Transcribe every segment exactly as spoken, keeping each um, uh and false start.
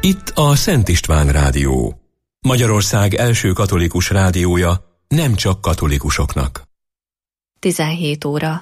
Itt a Szent István Rádió. Magyarország első katolikus rádiója, nem csak katolikusoknak. tizenhét óra.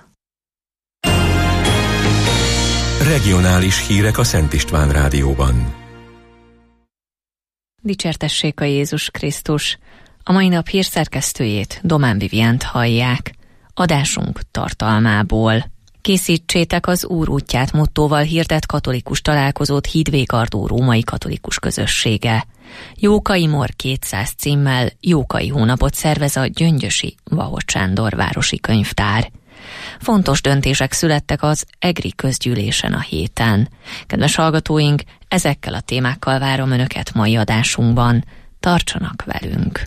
Regionális hírek a Szent István Rádióban. Dicsértessék a Jézus Krisztus! A mai nap hírszerkesztőjét, Domán Vivient hallják. Adásunk tartalmából. Készítsétek az Úr útját mottóval hirdett katolikus találkozót Hídvégardó római katolikus közössége. Jókai Mor kétszáz címmel Jókai hónapot szervez a Gyöngyösi Vahot Sándor városi könyvtár. Fontos döntések születtek az egri közgyűlésen a héten. Kedves hallgatóink, ezekkel a témákkal várom Önöket mai adásunkban. Tartsanak velünk!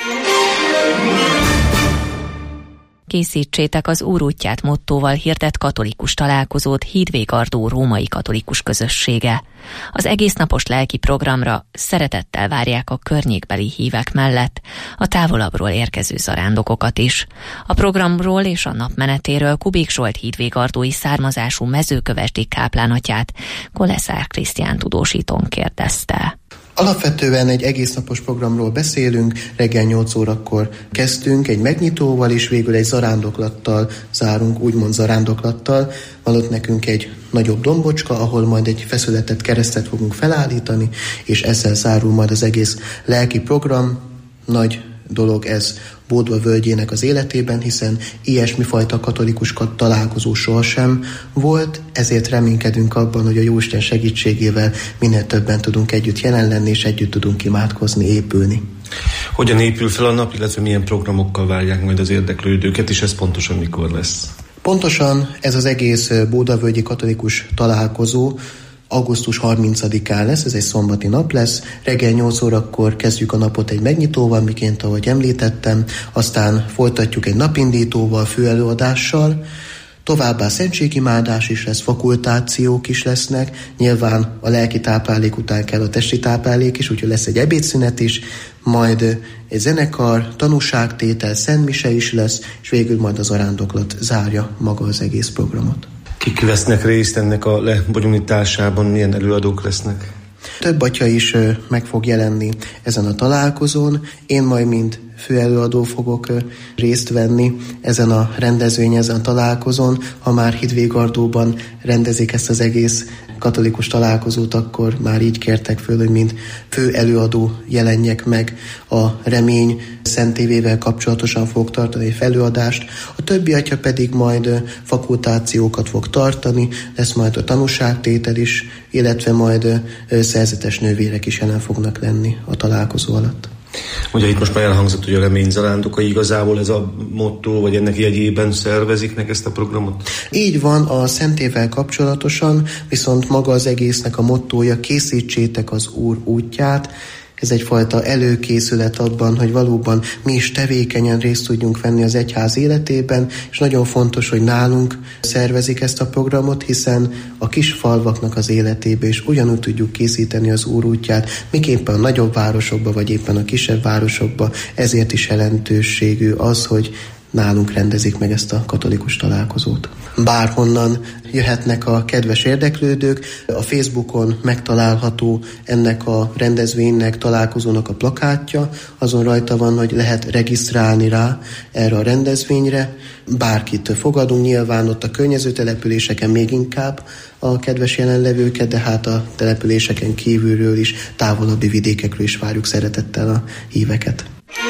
Készítsétek az Úr útját mottóval hirdett katolikus találkozót Hídvégardó római katolikus közössége. Az egésznapos lelki programra szeretettel várják a környékbeli hívek mellett a távolabbról érkező zarándokokat is. A programról és a napmenetéről Kubék Zsolt hídvégardói származású mezőkövesdi káplánatját Koleszár Krisztián tudósítón kérdezte. Alapvetően egy egésznapos programról beszélünk, reggel nyolc órakor kezdtünk egy megnyitóval, és végül egy zarándoklattal zárunk, úgymond zarándoklattal. Van ott nekünk egy nagyobb dombocska, ahol majd egy feszületett keresztet fogunk felállítani, és ezzel zárul majd az egész lelki program. Nagy dolog ez Bódva völgyének az életében, hiszen ilyesmifajta katolikus találkozó sohasem volt, ezért reménykedünk abban, hogy a Jóisten segítségével minél többen tudunk együtt jelen lenni, és együtt tudunk imádkozni, épülni. Hogyan épül fel a nap, illetve milyen programokkal várják majd az érdeklődőket, és ez pontosan mikor lesz? Pontosan ez az egész Bódva völgyi katolikus találkozó augusztus harmincadikán lesz, ez egy szombati nap lesz, reggel nyolc órakor kezdjük a napot egy megnyitóval, miként ahogy említettem, aztán folytatjuk egy napindítóval, főelőadással, továbbá szentségimádás is lesz, fakultációk is lesznek, nyilván a lelki táplálék után kell a testi táplálék is, úgyhogy lesz egy ebédszünet is, majd egy zenekar, tanúságtétel, szentmise is lesz, és végül majd az arándoklat zárja maga az egész programot. Kik vesznek részt ennek a lebonyolításában, milyen előadók lesznek? Több atya is meg fog jelenni ezen a találkozón. Én majd, mint főelőadó fogok részt venni ezen a rendezvényen, ezen a találkozón. Ha már Hídvégardóban rendezik ezt az egész katolikus találkozót, akkor már így kértek föl, hogy mint fő előadó jelenjek meg. A Remény szentévével kapcsolatosan fog tartani egy előadást, a többi atya pedig majd fakultációkat fog tartani, lesz majd a tanúságtétel is, illetve majd szerzetes nővérek is jelen fognak lenni a találkozó alatt. Ugye itt most már elhangzott, hogy a Remény zarándokai, igazából ez a motto, vagy ennek jegyében szervezik meg ezt a programot? Így van, a szentével kapcsolatosan, viszont maga az egésznek a mottója: készítsétek az Úr útját. Ez egyfajta előkészület abban, hogy valóban mi is tevékenyen részt tudjunk venni az egyház életében, és nagyon fontos, hogy nálunk szervezik ezt a programot, hiszen a kis falvaknak az életébe is ugyanúgy tudjuk készíteni az Úr útját, miképpen a nagyobb városokba, vagy éppen a kisebb városokba. Ezért is jelentőségű az, hogy nálunk rendezik meg ezt a katolikus találkozót. Bárhonnan jöhetnek a kedves érdeklődők, a Facebookon megtalálható ennek a rendezvénynek, találkozónak a plakátja, azon rajta van, hogy lehet regisztrálni rá erre a rendezvényre. Bárkit fogadunk, nyilván ott a környező településeken még inkább a kedves jelenlevőket, de hát a településeken kívülről is, távolabbi vidékekről is várjuk szeretettel a híveket.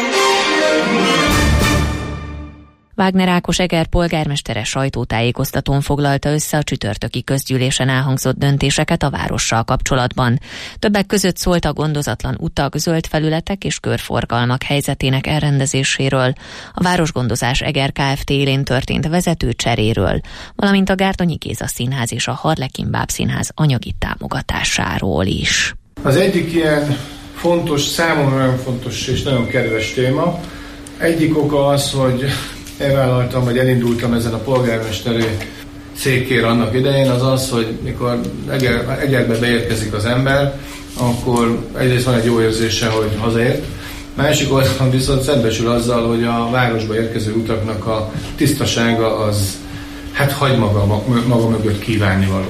Wagner Ákos Eger polgármestere sajtótájékoztatón foglalta össze a csütörtöki közgyűlésen elhangzott döntéseket a várossal kapcsolatban. Többek között szólt a gondozatlan utak, zöld felületek és körforgalmak helyzetének elrendezéséről, a Városgondozás Eger Kft. Élén történt vezető cseréről, valamint a Gárdonyi Géza Színház és a Harlekin Bábszínház anyagi támogatásáról is. Az egyik ilyen fontos, számomra nagyon fontos és nagyon kedves téma, egyik oka az, hogy elvállaltam, vagy elindultam ezen a polgármesteri székére annak idején, az az, hogy mikor Eger, Egerbe beérkezik az ember, akkor egyrészt van egy jó érzése, hogy hazaért, másik oldalon viszont szembesül azzal, hogy a városba érkező utaknak a tisztasága az hát hagy maga, maga mögött kívánnivaló.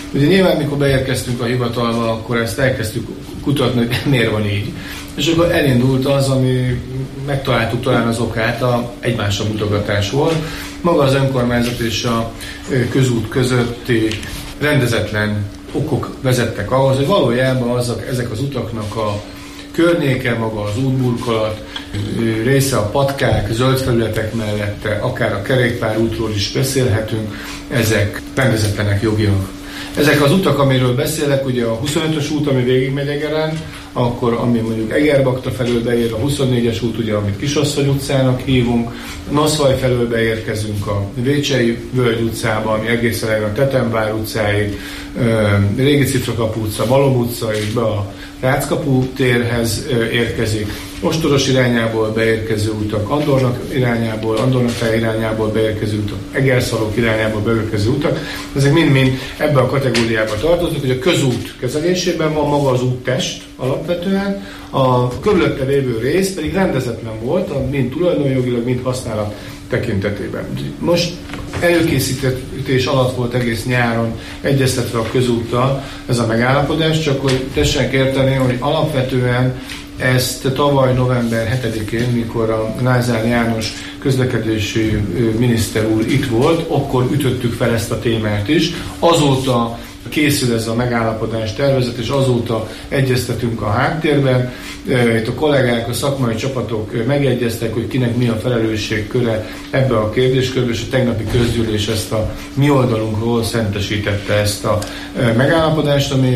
Ugye nyilván, mikor beérkeztünk a hivatalba, akkor ezt elkezdtük kutatni, hogy miért van így. És akkor elindult az, ami megtaláltuk talán az okát, a egymásra mutogatás volt. Maga az önkormányzat és a közút közötti rendezetlen okok vezettek ahhoz, hogy valójában azok, ezek az utaknak a környéke, maga az útburkolat, része a patkák, zöld felületek mellette, akár a kerékpárútról is beszélhetünk, ezek rendezetlenek jogilag. Ezek az utak, amiről beszélek, ugye a huszonötös út, ami végigmegy Egeren, akkor ami mondjuk Egerbakta felől beér, a huszonnégyes út, ugye, amit Kisasszony utcának hívunk, Naszvaj felől beérkezünk a Vécsei Völgy utcába, ami egészen a Tetemvár utcáig, Régi Citrakapu utca, Balom utca és be a Ráckapu térhez érkezik. Ostoros irányából beérkező utak, Andornak irányából, Andornak irányából beérkező utak, Egerszalók irányából beérkező utak. Ezek mind-mind ebbe a kategóriába tartoznak, hogy a közút kezelésében van maga az úttest alapvetően, a körülötte lévő rész pedig rendezetlen volt, mind tulajdonjogilag, mind használat tekintetében. Most előkészítés alatt volt egész nyáron egyeztetve a közúttal ez a megállapodás, csak hogy tessenek érteni, hogy alapvetően ezt tavaly november hetedikén, mikor a Lázár János közlekedési miniszter úr itt volt, akkor ütöttük fel ezt a témát is. Azóta készül ez a megállapodás tervezet, és azóta egyeztetünk a háttérben. Itt a kollégák, a szakmai csapatok megegyeztek, hogy kinek mi a felelősségköre ebbe a kérdéskörbe, és a tegnapi közgyűlés ezt a mi oldalunkról szentesítette ezt a megállapodást, ami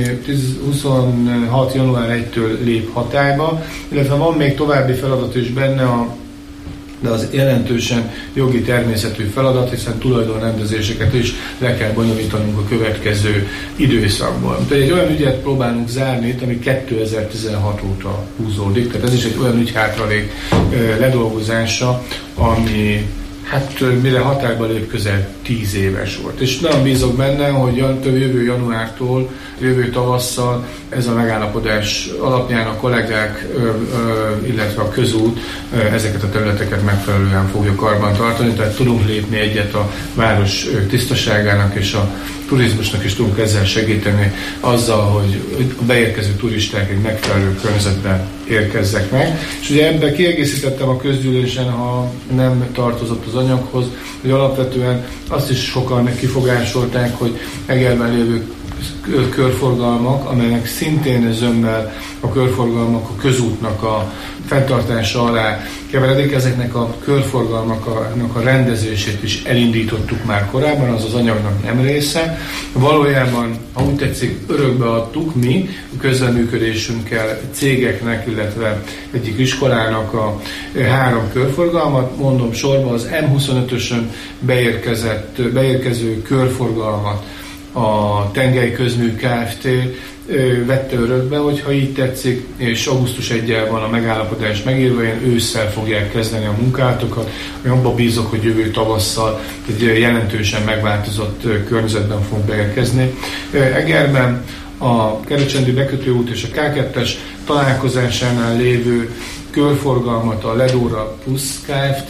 huszonhat január elsejétől lép hatályba, illetve van még további feladat is benne, a de az jelentősen jogi természetű feladat, hiszen tulajdonrendezéseket is le kell bonyolítanunk a következő időszakban. Tehát egy olyan ügyet próbálunk zárni itt, ami kétezer-tizenhat óta húzódik, tehát ez is egy olyan ügyhátralék ledolgozása, ami hát mire hatályba lép, közel tíz éves volt. És nagyon bízok benne, hogy jövő januártól, jövő tavasszal ez a megállapodás alapján a kollégák, illetve a közút ezeket a területeket megfelelően fogja karban tartani, tehát tudunk lépni egyet a város tisztaságának és a turizmusnak is tudunk ezzel segíteni azzal, hogy a beérkező turisták egy megfelelő környezetben érkezzek meg. És ugye ebben kiegészítettem a közgyűlésen, ha nem tartozott az anyaghoz, hogy alapvetően azt is sokan kifogásolták, hogy Egerben lévő körforgalmak, amelyek szintén zömmel a körforgalmak a közútnak a fenntartása alá keveredik, ezeknek a körforgalmaknak a rendezését is elindítottuk már korábban, az az anyagnak nem része. Valójában, ha úgy tetszik, örökbe adtuk mi a közreműködésünkkel cégeknek, illetve egyik iskolának a három körforgalmat, mondom sorban az M huszonötösön beérkezett, beérkező körforgalmat a Tengely Közmű Kft. Vette örökbe, hogyha így tetszik, és augusztus elsejétől van a megállapodás megírva, ilyen ősszel fogják kezdeni a munkátokat. Abban bízok, hogy jövő tavasszal egy jelentősen megváltozott környezetben fogunk beérkezni. Egerben a Kerecsendő bekötőút és a K kettes találkozásánál lévő körforgalmat a Ledóra Plusz Kft.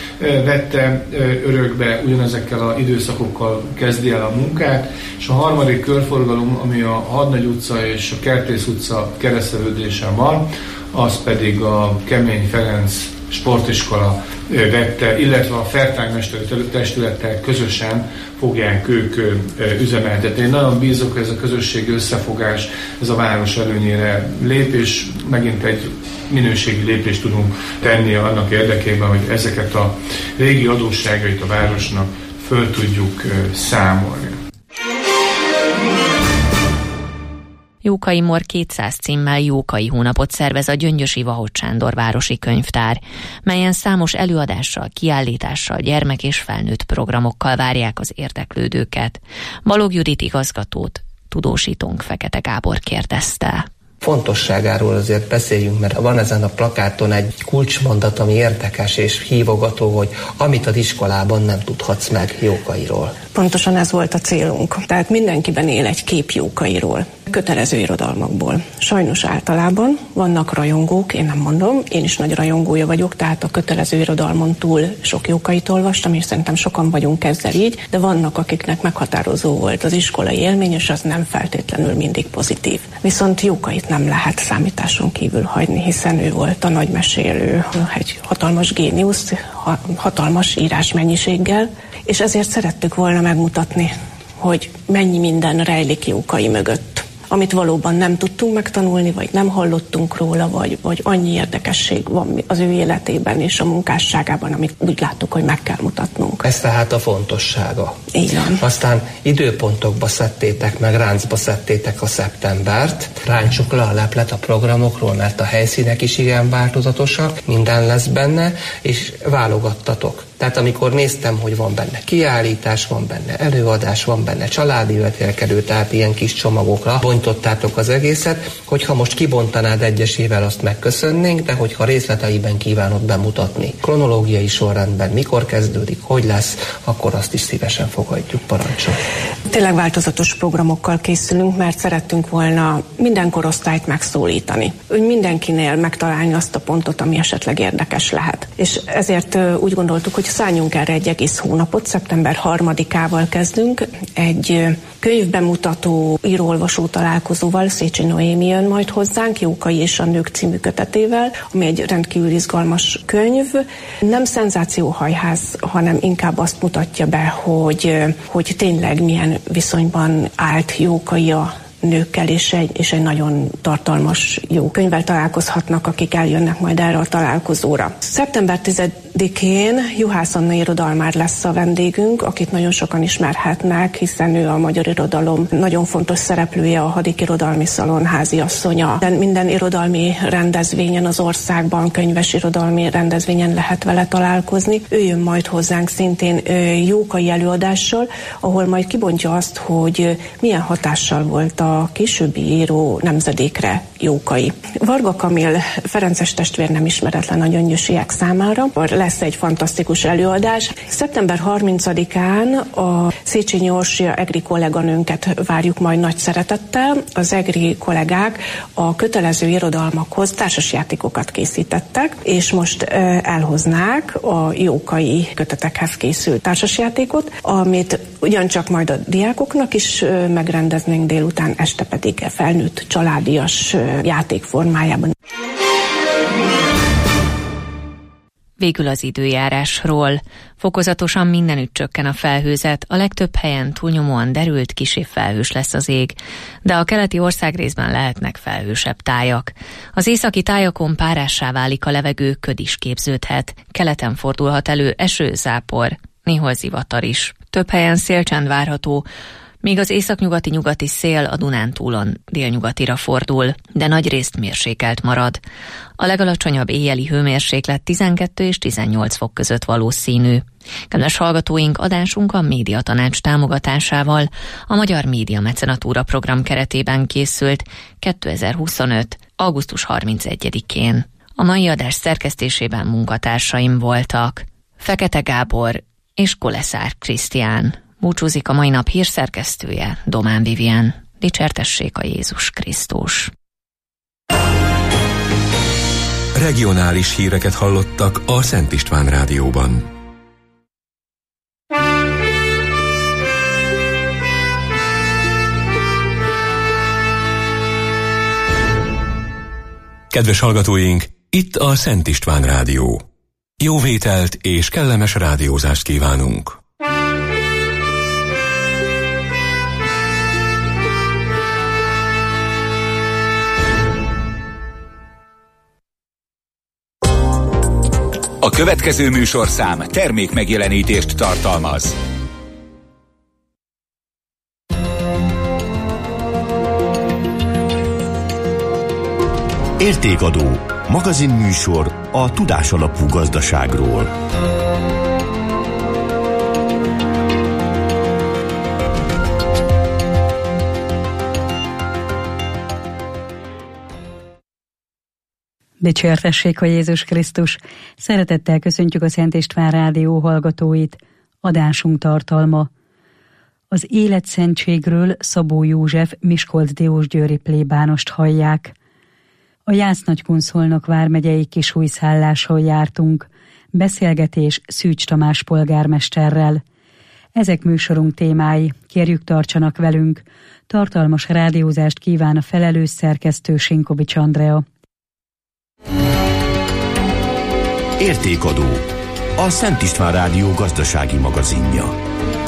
Vette örökbe, ugyanezekkel az időszakokkal kezdi el a munkát, és a harmadik körforgalom, ami a Hadnagy utca és a Kertész utca keresztelődésen van, az pedig a Kemény Ferenc sportiskola vette, illetve a Fertánymesteri testülettel közösen fogják ők üzemeltetni. Én nagyon bízok, hogy ez a közösségi összefogás, ez a város előnyére lép, és megint egy minőségi lépést tudunk tenni annak érdekében, hogy ezeket a régi adósságait a városnak föl tudjuk számolni. Jókai Mór kétszáz címmel Jókai hónapot szervez a Gyöngyösi Vahot Sándor városi könyvtár, melyen számos előadással, kiállítással, gyermek és felnőtt programokkal várják az érdeklődőket. Balogh Judit igazgatót tudósítónk Fekete Gábor kérdezte. Fontosságáról azért beszéljünk, mert van ezen a plakáton egy kulcsmondat, ami érdekes és hívogató, hogy amit az iskolában nem tudhatsz meg Jókairól. Pontosan ez volt a célunk. Tehát mindenkiben él egy kép Jókairól. Kötelező irodalmakból. Sajnos általában vannak rajongók, én nem mondom, én is nagy rajongója vagyok, tehát a kötelező irodalmon túl sok Jókait olvastam, és szerintem sokan vagyunk ezzel így, de vannak, akiknek meghatározó volt az iskolai élmény, és az nem feltétlenül mindig pozitív. Viszont Jókait nem lehet számításon kívül hagyni, hiszen ő volt a nagymesélő, egy hatalmas géniusz, hatalmas írásmennyiséggel, és ezért szerettük volna megmutatni, hogy mennyi minden rejlik Jókai mögött, amit valóban nem tudtunk megtanulni, vagy nem hallottunk róla, vagy, vagy annyi érdekesség van az ő életében és a munkásságában, amit úgy láttuk, hogy meg kell mutatnunk. Ez tehát a fontossága. Így van. Aztán időpontokba szedtétek, meg ráncba szedtétek a szeptembert. Ráncsuk le a leplet a programokról, mert a helyszínek is igen változatosak, minden lesz benne, és válogattatok. Tehát amikor néztem, hogy van benne kiállítás, van benne előadás, van benne családi vetélkedő, tehát ilyen kis csomagokra bontottátok az egészet, hogyha most kibontanád egyesével, azt megköszönnénk, de hogyha részleteiben kívánod bemutatni, kronológiai sorrendben, mikor kezdődik, hogy lesz, akkor azt is szívesen fogadjuk, parancsol. Tényleg változatos programokkal készülünk, mert szerettünk volna minden korosztályt megszólítani. Úgy mindenkinél megtalálni azt a pontot, ami esetleg érdekes lehet. És ezért úgy gondoltuk, hogy szálljunk erre egy egész hónapot, szeptember harmadikával kezdünk, egy könyvbemutató író-olvasó találkozóval, Széchenyi Noémi jön majd hozzánk, Jókai és a nők című kötetével, ami egy rendkívül izgalmas könyv. Nem szenzációhajház, hanem inkább azt mutatja be, hogy, hogy tényleg milyen viszonyban állt Jókai a nőkkel, és egy, és egy nagyon tartalmas, jó könyvvel találkozhatnak, akik eljönnek majd erre a találkozóra. szeptember tizedikén Juhász Anna irodalmár lesz a vendégünk, akit nagyon sokan ismerhetnek, hiszen ő a magyar irodalom nagyon fontos szereplője, a Hadik Irodalmi Szalon háziasszonya. De minden irodalmi rendezvényen az országban, könyves irodalmi rendezvényen lehet vele találkozni. Ő jön majd hozzánk szintén Jókai előadással, ahol majd kibontja azt, hogy milyen hatással volt a a későbbi író nemzedékre Jókai. Varga Kamil ferences testvér nem ismeretlen a gyöngyösiek számára. Lesz egy fantasztikus előadás. szeptember harmincadikán a Széchenyi Orsolya egri kolléganőnket várjuk majd nagy szeretettel. Az egri kollégák a kötelező irodalmakhoz társasjátékokat készítettek, és most elhoznák a Jókai kötetekhez készült társasjátékot, amit ugyancsak majd a diákoknak is megrendeznénk délután, este pedig felnőtt családias játék formájában. Végül az időjárásról. Fokozatosan mindenütt csökken a felhőzet, a legtöbb helyen túlnyomóan derült, kissé felhős lesz az ég, de a keleti országrészben lehetnek felhősebb tájak. Az északi tájakon párássá válik a levegő, köd is képződhet, keleten fordulhat elő eső, zápor, néhol zivatar is. Több helyen szélcsend várható, míg az északnyugati nyugati szél a Dunántúlon délnyugatira fordul, de nagyrészt mérsékelt marad. A legalacsonyabb éjjeli hőmérséklet tizenkettő és tizennyolc fok között valószínű. Kedves hallgatóink, adásunk a Médiatanács támogatásával a Magyar Média Mecenatúra program keretében készült kétezer-huszonöt. augusztus harmincegyedikén. A mai adás szerkesztésében munkatársaim voltak Fekete Gábor és Koleszár Krisztián. Búcsúzik a mai nap hírszerkesztője, Domán Vivien. Dicsértessék a Jézus Krisztus. Regionális híreket hallottak a Szent István Rádióban. Kedves hallgatóink, itt a Szent István Rádió. Jó vételt és kellemes rádiózást kívánunk! A következő műsorszám termék megjelenítést tartalmaz. Értékadó. Magazinműsor a tudásalapú gazdaságról. Dicsértessék a Jézus Krisztus! Szeretettel köszöntjük a Szent István Rádió hallgatóit. Adásunk tartalma. Az életszentségről Szabó József miskolc-diósgyőri plébánost hallják. A Jász-Nagykunszolnok vármegyei Kisújszálláson jártunk. Beszélgetés Szűcs Tamás polgármesterrel. Ezek műsorunk témái, kérjük tartsanak velünk. Tartalmas rádiózást kíván a felelős szerkesztő Sinkovics Andrea. Értékadó. A Szent István Rádió gazdasági magazinja.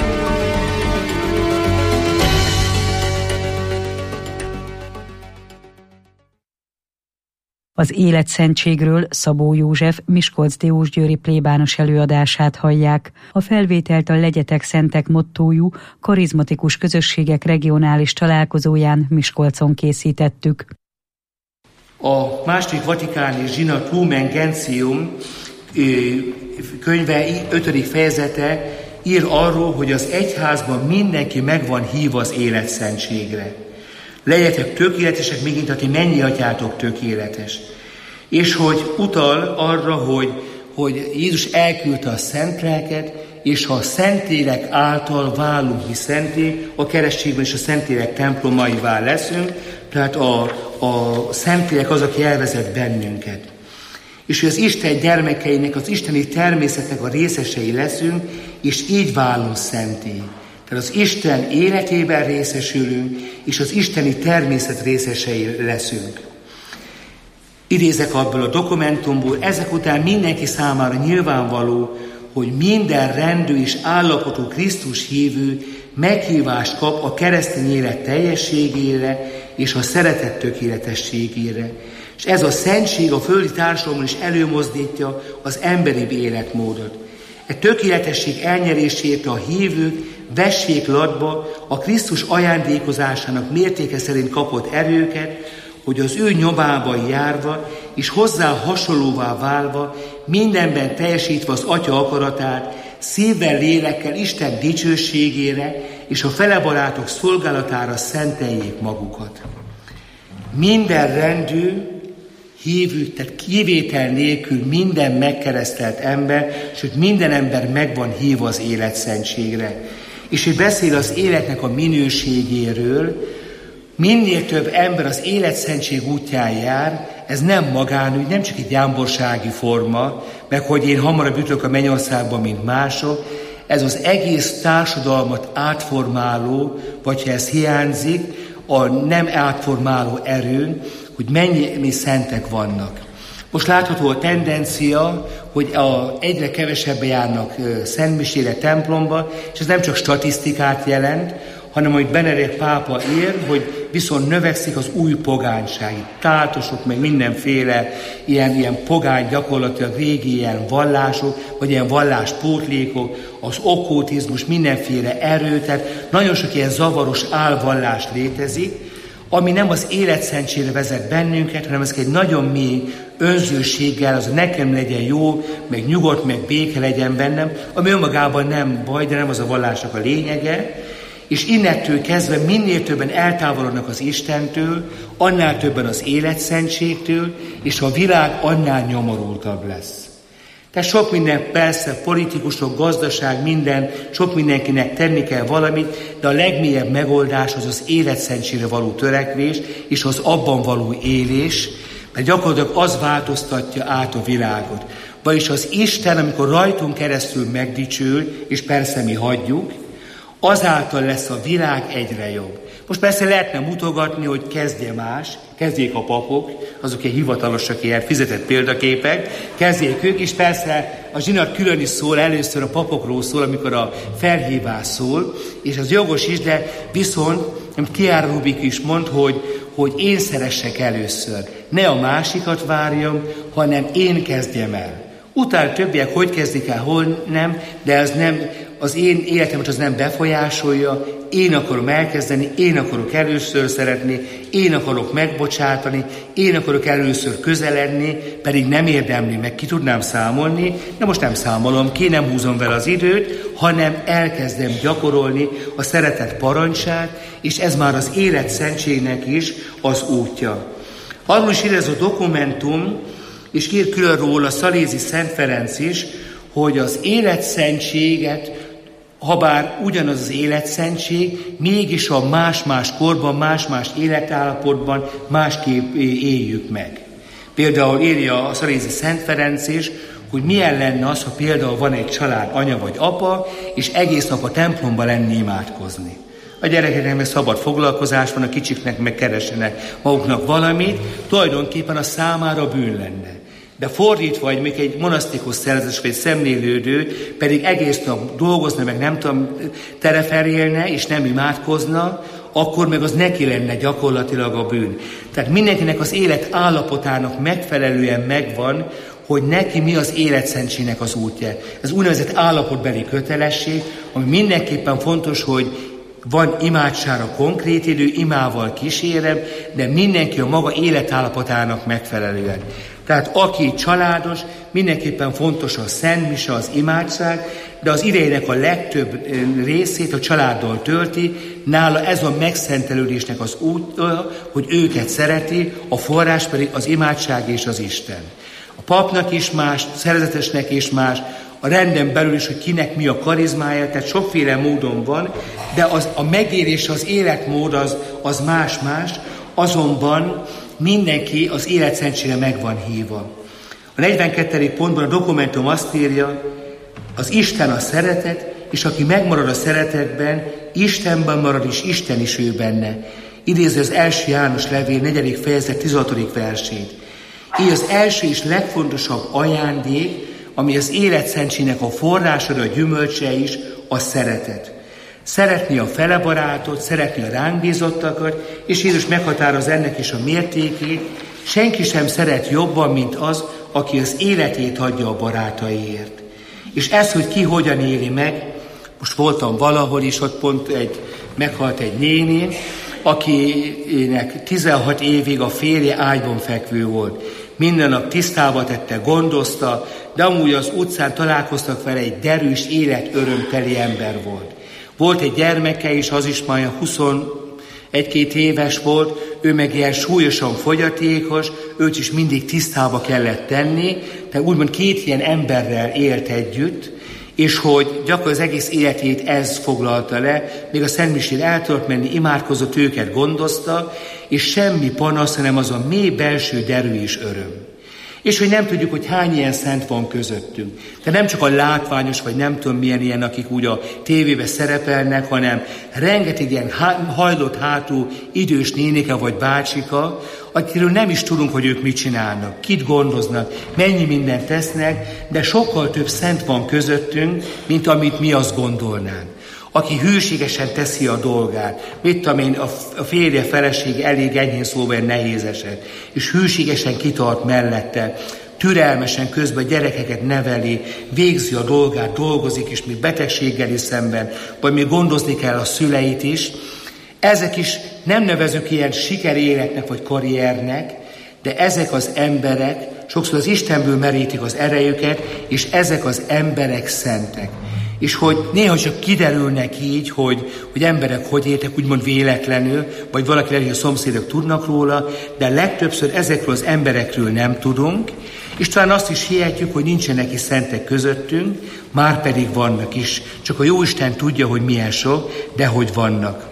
Az életszentségről Szabó József miskolc-diósgyőri plébános előadását hallják. A felvételt a Legyetek Szentek mottójú karizmatikus közösségek regionális találkozóján Miskolcon készítettük. A második vatikáni Zsina Lumen Gentium könyve ötödik fejezete ír arról, hogy az egyházban mindenki meg van hívva az életszentségre. Legyetek tökéletesek, mint a ti mennyi atyátok tökéletes. És hogy utal arra, hogy, hogy Jézus elküldte a szent lelket, és ha a szentlélek által válunk mi szenté, a keresztségben is a szentlélek templomaivá leszünk, tehát a, a szentlélek az, aki elvezet bennünket. És hogy az Isten gyermekeinek, az isteni természetnek a részesei leszünk, és így válunk szenté. Tehát az Isten életében részesülünk, és az isteni természet részesei leszünk. Idézek abból a dokumentumból, ezek után mindenki számára nyilvánvaló, hogy minden rendű és állapotú Krisztus hívő meghívást kap a keresztény élet teljességére és a szeretet tökéletességére. És ez a szentség a földi társadalomban is előmozdítja az emberi életmódot. E tökéletesség elnyerését a hívők vessék latba a Krisztus ajándékozásának mértéke szerint kapott erőket, hogy az ő nyomába járva és hozzá hasonlóvá válva, mindenben teljesítve az Atya akaratát, szívvel, lélekkel Isten dicsőségére és a felebarátok szolgálatára szenteljék magukat. Minden rendű, hívő, tehát kivétel nélkül minden megkeresztelt ember, sőt minden ember meg van hívva az életszentségre. És hogy beszél az életnek a minőségéről, minél több ember az életszentség útján jár, ez nem magánügy, nem csak egy jámborsági forma, meg hogy én hamarabb jutok a mennyországba, mint mások, ez az egész társadalmat átformáló, vagy ha ez hiányzik, a nem átformáló erőn, hogy mennyi szentek vannak. Most látható a tendencia, hogy a, egyre kevesebben járnak szentmisére templomba, és ez nem csak statisztikát jelent, hanem hogy Benedek pápa ír, hogy viszont növekszik az új pogányság. Táltosok, meg mindenféle ilyen, ilyen pogány, gyakorlatilag régi ilyen vallások, vagy ilyen valláspótlékok, az okkultizmus, mindenféle erő, tehát nagyon sok ilyen zavaros álvallás létezik, ami nem az életszentségre vezet bennünket, hanem ez egy nagyon mély önzőséggel, az nekem legyen jó, meg nyugodt, meg béke legyen bennem, ami önmagában nem baj, de nem az a vallásnak a lényege, és innettől kezdve minél többen eltávolodnak az Istentől, annál többen az életszentségtől, és a világ annál nyomorultabb lesz. Tehát sok minden, persze, politikusok, gazdaság, minden, sok mindenkinek tenni kell valamit, de a legmélyebb megoldás az az életszentségre való törekvés, és az abban való élés, mert gyakorlatilag az változtatja át a világot. Vagyis az Isten, amikor rajtunk keresztül megdicsül, és persze mi hagyjuk, azáltal lesz a világ egyre jobb. Most persze lehetne mutogatni, hogy kezdje más, kezdjék a papok, azok ilyen hivatalosak, ilyen fizetett példaképek, kezdjék ők, és persze a zsinat külön is szól, először a papokról szól, amikor a felhívás szól, és az jogos is, de viszont, amit Kiára Rubik is mond, hogy, hogy én szeressek először. Ne a másikat várjam, hanem én kezdjem el. Utána többiek hogy kezdik el, hol nem, de ez nem, az én életemet az nem befolyásolja, én akarom elkezdeni, én akarok először szeretni, én akarok megbocsátani, én akarok először közeledni, pedig nem érdemli meg, ki tudnám számolni, de most nem számolom ki, nem húzom vele az időt, hanem elkezdem gyakorolni a szeretet parancsát, és ez már az életszentségnek is az útja. Arról is ír ez a dokumentum, és ír külön róla Szalézi Szent Ferenc is, hogy az életszentséget habár ugyanaz az életszentség, mégis a más-más korban, más-más életállapotban másképp éljük meg. Például írja a szalézi Szent Ferenc is, hogy milyen lenne az, ha például van egy család, anya vagy apa, és egész nap a templomba lenni imádkozni. A gyerekeknek meg szabad foglalkozás van, a kicsiknek meg keresenek maguknak valamit, tulajdonképpen a számára bűn lenne. De fordítva, vagy még egy monasztikus szerzetes vagy szemlélődő pedig egész nap dolgozna, meg nem tudom, tereferélne, és nem imádkozna, akkor meg az neki lenne gyakorlatilag a bűn. Tehát mindenkinek az élet állapotának megfelelően megvan, hogy neki mi az életszentségnek az útja. Ez úgynevezett állapotbeli kötelesség, ami mindenképpen fontos, hogy van imádságra konkrét idő, imával kísérem, de mindenki a maga életállapotának megfelelően. Tehát aki családos, mindenképpen fontos a szent mise, az imádság, de az idejének a legtöbb részét a családdal tölti, nála ez a megszentelődésnek az útja, hogy őket szereti, a forrás pedig az imádság és az Isten. A papnak is más, szerzetesnek is más, a renden belül is, hogy kinek mi a karizmája, tehát sokféle módon van, de az, a megérés, az életmód az, az más-más, azonban mindenki az életszentségre meg van hívva. A negyvenkettedik pontban a dokumentum azt írja, az Isten a szeretet, és aki megmarad a szeretetben, Istenben marad, és Isten is ő benne. Idézi az első János levél negyedik fejezet tizenhatodik versét. Így az első és legfontosabb ajándék, ami az életszentségnek a forrása, a gyümölcse is, a szeretet. Szeretni a fele barátot, szeretni a ránk bízottakat, és Jézus meghatároz ennek is a mértékét. Senki sem szeret jobban, mint az, aki az életét adja a barátaiért. És ez, hogy ki hogyan éli meg, most voltam valahol is, ott pont egy, meghalt egy néni, akinek tizenhat évig a férje ágyban fekvő volt. Minden nap tisztába tette, gondozta, de amúgy az utcán találkoztak vele, egy derűs, életörömteli ember volt. Volt egy gyermeke is, az is majd huszonegy-két éves volt, ő meg ilyen súlyosan fogyatékos, őt is mindig tisztába kellett tenni, tehát úgymond két ilyen emberrel élt együtt, és hogy gyakorlatilag az egész életét ez foglalta le, még a szentmisén el tudott menni, imádkozott, őket gondozta, és semmi panasz, hanem az a mély belső derű és öröm. És hogy nem tudjuk, hogy hány ilyen szent van közöttünk. Tehát nem csak a látványos, vagy nem tudom milyen ilyen, akik úgy a tévébe szerepelnek, hanem rengeteg ilyen hajlott hátú idős nénike vagy bácsika, akiről nem is tudunk, hogy ők mit csinálnak, kit gondoznak, mennyi mindent tesznek, de sokkal több szent van közöttünk, mint amit mi azt gondolnánk. Aki hűségesen teszi a dolgát, mit tudom én, a férje, feleség elég enyhén szóval nehéz eset, és hűségesen kitart mellette, türelmesen közben a gyerekeket neveli, végzi a dolgát, dolgozik, és még betegséggel is szemben, vagy még gondozni kell a szüleit is. Ezek is nem nevezük ilyen sikeréletnek vagy karriernek, de ezek az emberek sokszor az Istenből merítik az erejüket, és ezek az emberek szentek. És hogy néha csak kiderülnek így, hogy, hogy emberek hogy éltek, úgymond véletlenül, vagy valaki lehet, hogy a szomszédok tudnak róla, de legtöbbször ezekről az emberekről nem tudunk, és talán azt is hihetjük, hogy nincsenek is szentek közöttünk, már pedig vannak is. Csak a Jóisten tudja, hogy milyen sok, de hogy vannak.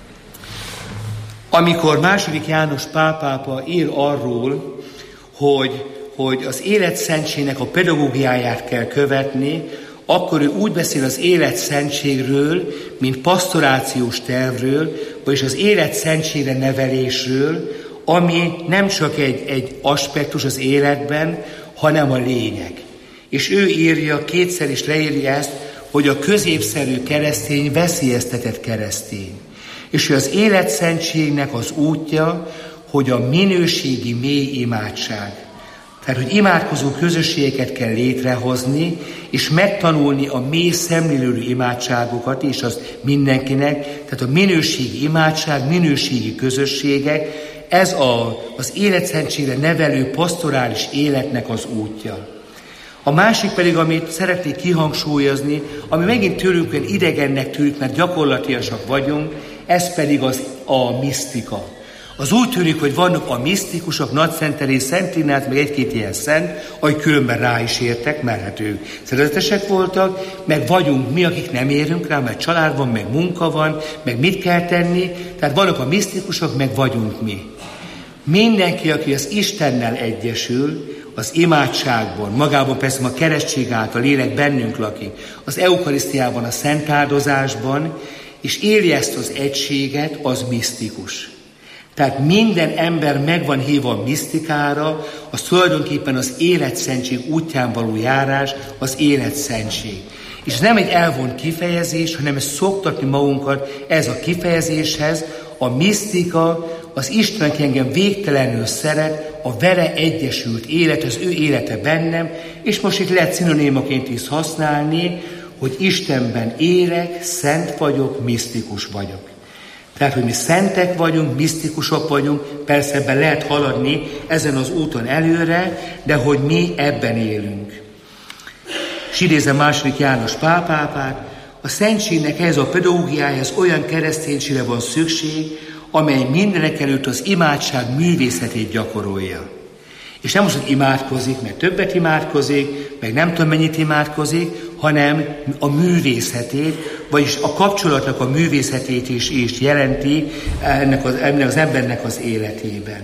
Amikor második János Pál pápa ír arról, hogy, hogy az életszentségnek a pedagógiáját kell követni, akkor ő úgy beszél az életszentségről, mint pastorációs tervről, vagyis az életszentségre nevelésről, ami nem csak egy, egy aspektus az életben, hanem a lényeg. És ő írja, kétszer is leírja ezt, hogy a középszerű keresztény veszélyeztetett keresztény. És hogy az életszentségnek az útja, hogy a minőségi mély imádság. Tehát, hogy imádkozó közösségeket kell létrehozni, és megtanulni a mély szemlélődő imádságokat, és az mindenkinek, tehát a minőségi imádság, minőségi közösségek, ez a, az életszentségre nevelő pastorális életnek az útja. A másik pedig, amit szeretnék kihangsúlyozni, ami megint tőlünk idegennek tűnik, mert gyakorlatiasak vagyunk, ez pedig az a misztika. Az úgy tűnik, hogy vannak a misztikusok, Nagyszentelés, Szent Ignác, meg egy-két ilyen szent, ahogy különben rá is értek, mert hát ők szeretetesek voltak, meg vagyunk mi, akik nem érünk rá, mert család van, meg munka van, meg mit kell tenni, tehát vannak a misztikusok, meg vagyunk mi. Mindenki, aki az Istennel egyesül, az imádságban, magában persze a keresztség által, a lélek bennünk lakik, az eukarisztiában, a szent áldozásban, és éli ezt az egységet, az misztikus. Tehát minden ember meg van hívva a misztikára, az tulajdonképpen az életszentség útján való járás, az életszentség. És nem egy elvont kifejezés, hanem ezt szoktatni magunkat ez a kifejezéshez, a misztika, az Isten, aki engem végtelenül szeret, a vele egyesült élet, az ő élete bennem, és most itt lehet szinonimaként is használni, hogy Istenben élek, szent vagyok, misztikus vagyok. Tehát, hogy mi szentek vagyunk, misztikusok vagyunk, persze ebben lehet haladni ezen az úton előre, de hogy mi ebben élünk. És idézem második János Pál pápát, a szentségnek ehhez a pedagógiájához olyan kereszténységre van szükség, amely mindenek előtt az imádság művészetét gyakorolja. És nem az, hogy imádkozik, meg többet imádkozik, meg nem tudom mennyit imádkozik, hanem a művészetét, vagyis a kapcsolatnak a művészetét is, is jelenti ennek az, ennek az embernek az életében.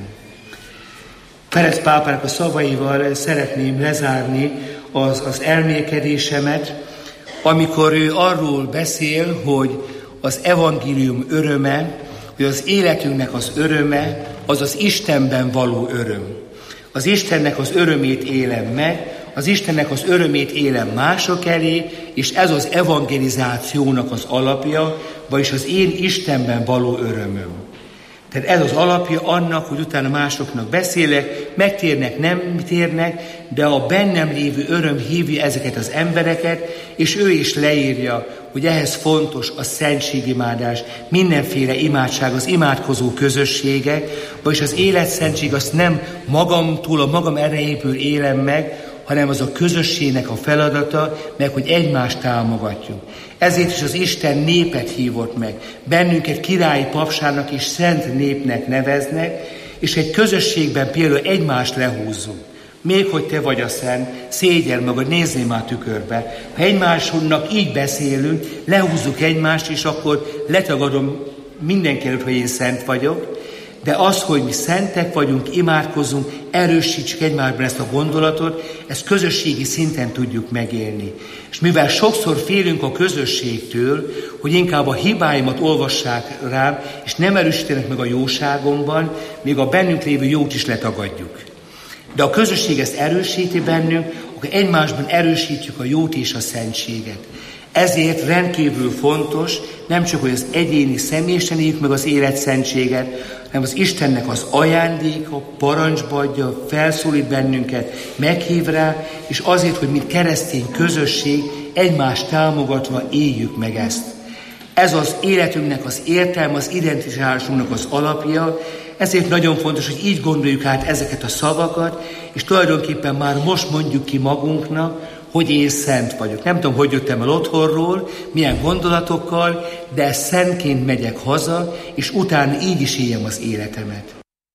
Ferenc pápának a szavaival szeretném lezárni az, az elmélkedésemet, amikor ő arról beszél, hogy az evangélium öröme, hogy az életünknek az öröme, az az Istenben való öröm. Az Istennek az örömét élem meg, az Istennek az örömét élem mások elé, és ez az evangelizációnak az alapja, vagyis az én Istenben való örömöm. Tehát ez az alapja annak, hogy utána másoknak beszélek, megtérnek, nem térnek, de a bennem lévő öröm hívja ezeket az embereket, és ő is leírja, hogy ehhez fontos a szentségimádás, mindenféle imádság, az imádkozó közösségek, vagyis az életszentség azt nem magamtól, a magam erejéből élem meg, hanem az a közösségnek a feladata, meg hogy egymást támogatjuk. Ezért is az Isten népet hívott meg. Bennünket királyi papságnak és szent népnek neveznek, és egy közösségben például egymást lehúzzunk. Még hogy te vagy a szent, szégyel magad, nézzél már tükörbe. Ha egymásnak így beszélünk, lehúzzuk egymást, és akkor letagadom mindenki előtt, hogy én szent vagyok, de az, hogy mi szentek vagyunk, imádkozzunk, erősítsük egymásban ezt a gondolatot, ezt közösségi szinten tudjuk megélni. És mivel sokszor félünk a közösségtől, hogy inkább a hibáimat olvassák rám, és nem erősítenek meg a jóságomban, még a bennünk lévő jót is letagadjuk. De a közösség ezt erősíti bennünk, akkor egymásban erősítjük a jót és a szentséget. Ezért rendkívül fontos, nem csak, hogy az egyéni személyesen éljük meg az életszentséget, hanem az Istennek az ajándéka, parancsba adja, felszólít bennünket, meghív rá, és azért, hogy mint keresztény közösség egymást támogatva éljük meg ezt. Ez az életünknek az értelme, az identitásunknak az alapja, ezért nagyon fontos, hogy így gondoljuk át ezeket a szavakat, és tulajdonképpen már most mondjuk ki magunknak, hogy én szent vagyok. Nem tudom, hogy jöttem el otthonról, milyen gondolatokkal, de szentként megyek haza, és utána így is éljem az életemet.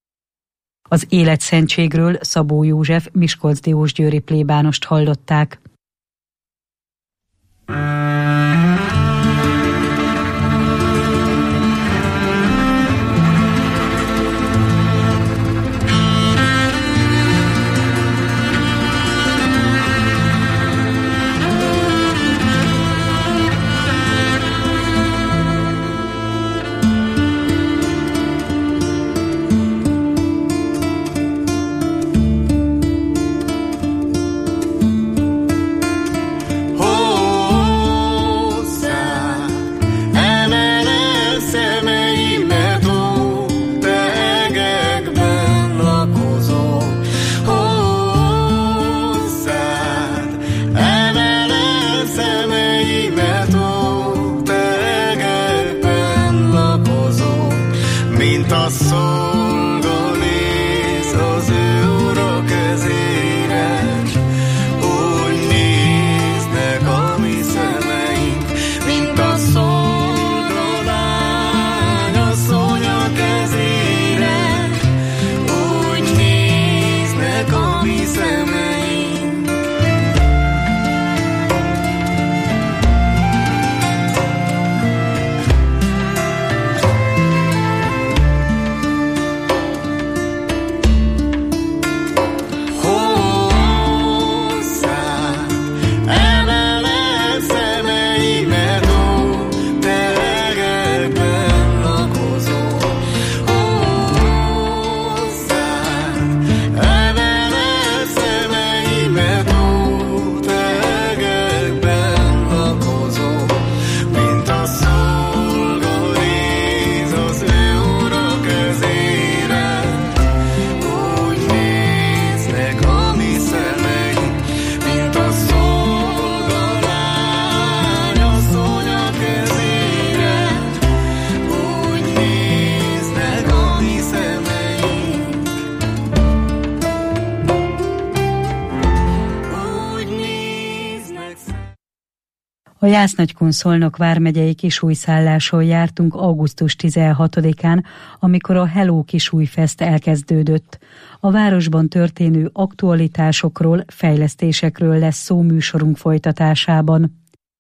Az életszentségről Szabó József miskolcdiósgyőri plébánost hallották. Oh A Jásznagykun Szolnok vármegyei Kisújszálláson jártunk augusztus tizenhatodikán, amikor a Hello Kisújfest elkezdődött. A városban történő aktualitásokról, fejlesztésekről lesz szó műsorunk folytatásában.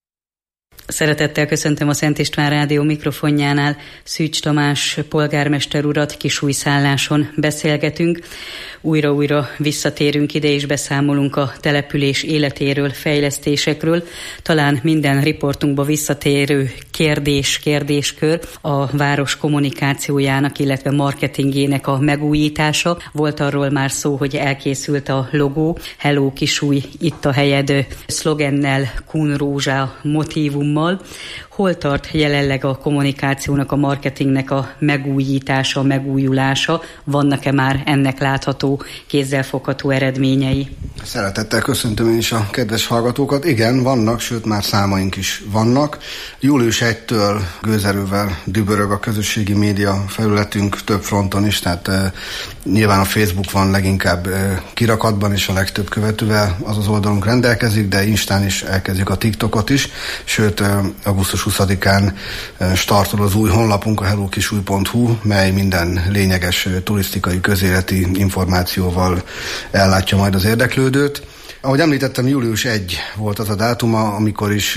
Szeretettel köszöntöm a Szent István Rádió mikrofonjánál Szűcs Tamás polgármester urat. Kisújszálláson beszélgetünk. Újra-újra visszatérünk ide és beszámolunk a település életéről, fejlesztésekről. Talán minden riportunkba visszatérő kérdés, kérdéskör a város kommunikációjának, illetve marketingjének a megújítása. Volt arról már szó, hogy elkészült a logó, Hello Kisúj, itt a helyed szlogennel, Kun rózsa motívummal. Hol tart jelenleg a kommunikációnak, a marketingnek a megújítása, a megújulása? Vannak-e már ennek látható, kézzelfogható eredményei? Szeretettel köszöntöm én is a kedves hallgatókat. Igen, vannak, sőt már számaink is vannak. július elsejétől gőzerővel dübörög a közösségi média felületünk több fronton is, tehát e, nyilván a Facebook van leginkább e, kirakatban, és a legtöbb követővel az az oldalunk rendelkezik, de Instán is elkezdjük a TikTokot is, sőt e, augusztus huszadikán startol az új honlapunk, a hello kisúj pont hu, mely minden lényeges turisztikai, közéleti információval ellátja majd az érdeklődőt. Ahogy említettem, július elsején volt az a dátuma, amikor is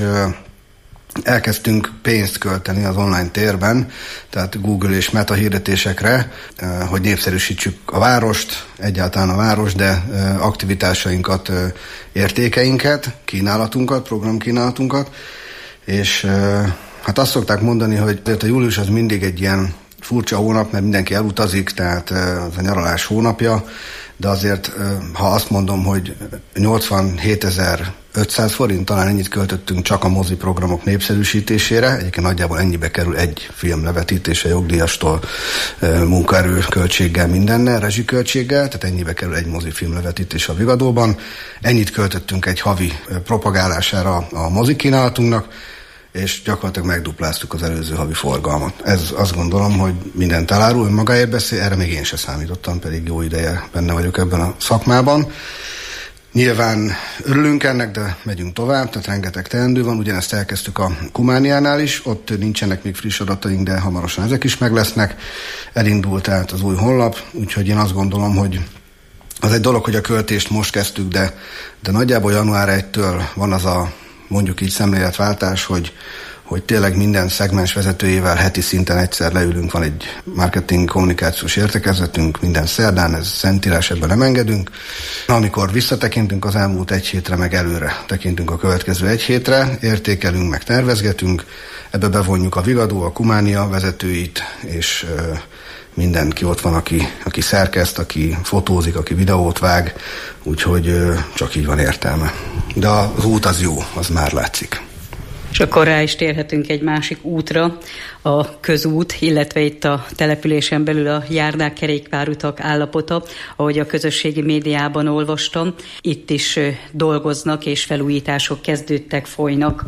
elkezdtünk pénzt költeni az online térben, tehát Google és Meta hirdetésekre, hogy népszerűsítsük a várost, egyáltalán a város, de aktivitásainkat, értékeinket, kínálatunkat, programkínálatunkat, és hát azt szokták mondani, hogy a július az mindig egy ilyen furcsa hónap, mert mindenki elutazik, tehát az a nyaralás hónapja, de azért, ha azt mondom, hogy nyolcvanhétezer-ötszáz forint, talán ennyit költöttünk csak a mozi programok népszerűsítésére, egyébként nagyjából ennyibe kerül egy film levetítése jogdíjastól, munkaerő költséggel, mindennel, rezsiköltséggel, tehát ennyibe kerül egy mozifilm levetítés a Vigadóban. Ennyit költöttünk egy havi propagálására a mozikínálatunknak, és gyakorlatilag megdupláztuk az előző havi forgalmat. Ez azt gondolom, hogy mindent elárul, önmagáért beszél, erre még én se számítottam, pedig jó ideje benne vagyok ebben a szakmában. Nyilván örülünk ennek, de megyünk tovább, tehát rengeteg teendő van, ugyanezt elkezdtük a Kumániánál is, ott nincsenek még friss adataink, de hamarosan ezek is meg lesznek. Elindult tehát az új honlap, úgyhogy én azt gondolom, hogy az egy dolog, hogy a költést most kezdtük, de, de nagyjából január elsejétől van az a mondjuk így szemléletváltás, hogy, hogy tényleg minden szegmens vezetőjével heti szinten egyszer leülünk, van egy marketing kommunikációs értekezletünk minden szerdán, ez szentírás, ebben nem engedünk. Amikor visszatekintünk az elmúlt egy hétre, meg előre tekintünk a következő egy hétre, értékelünk, meg tervezgetünk, ebbe bevonjuk a Vigadó, a Kumánia vezetőit, és mindenki ott van, aki, aki szerkeszt, aki fotózik, aki videót vág, úgyhogy csak így van értelme. De az út az jó, az már látszik. És akkor rá is térhetünk egy másik útra, a közút, illetve itt a településen belül a járdák, kerékpárutak állapota, ahogy a közösségi médiában olvastam, itt is dolgoznak és felújítások kezdődtek, folynak.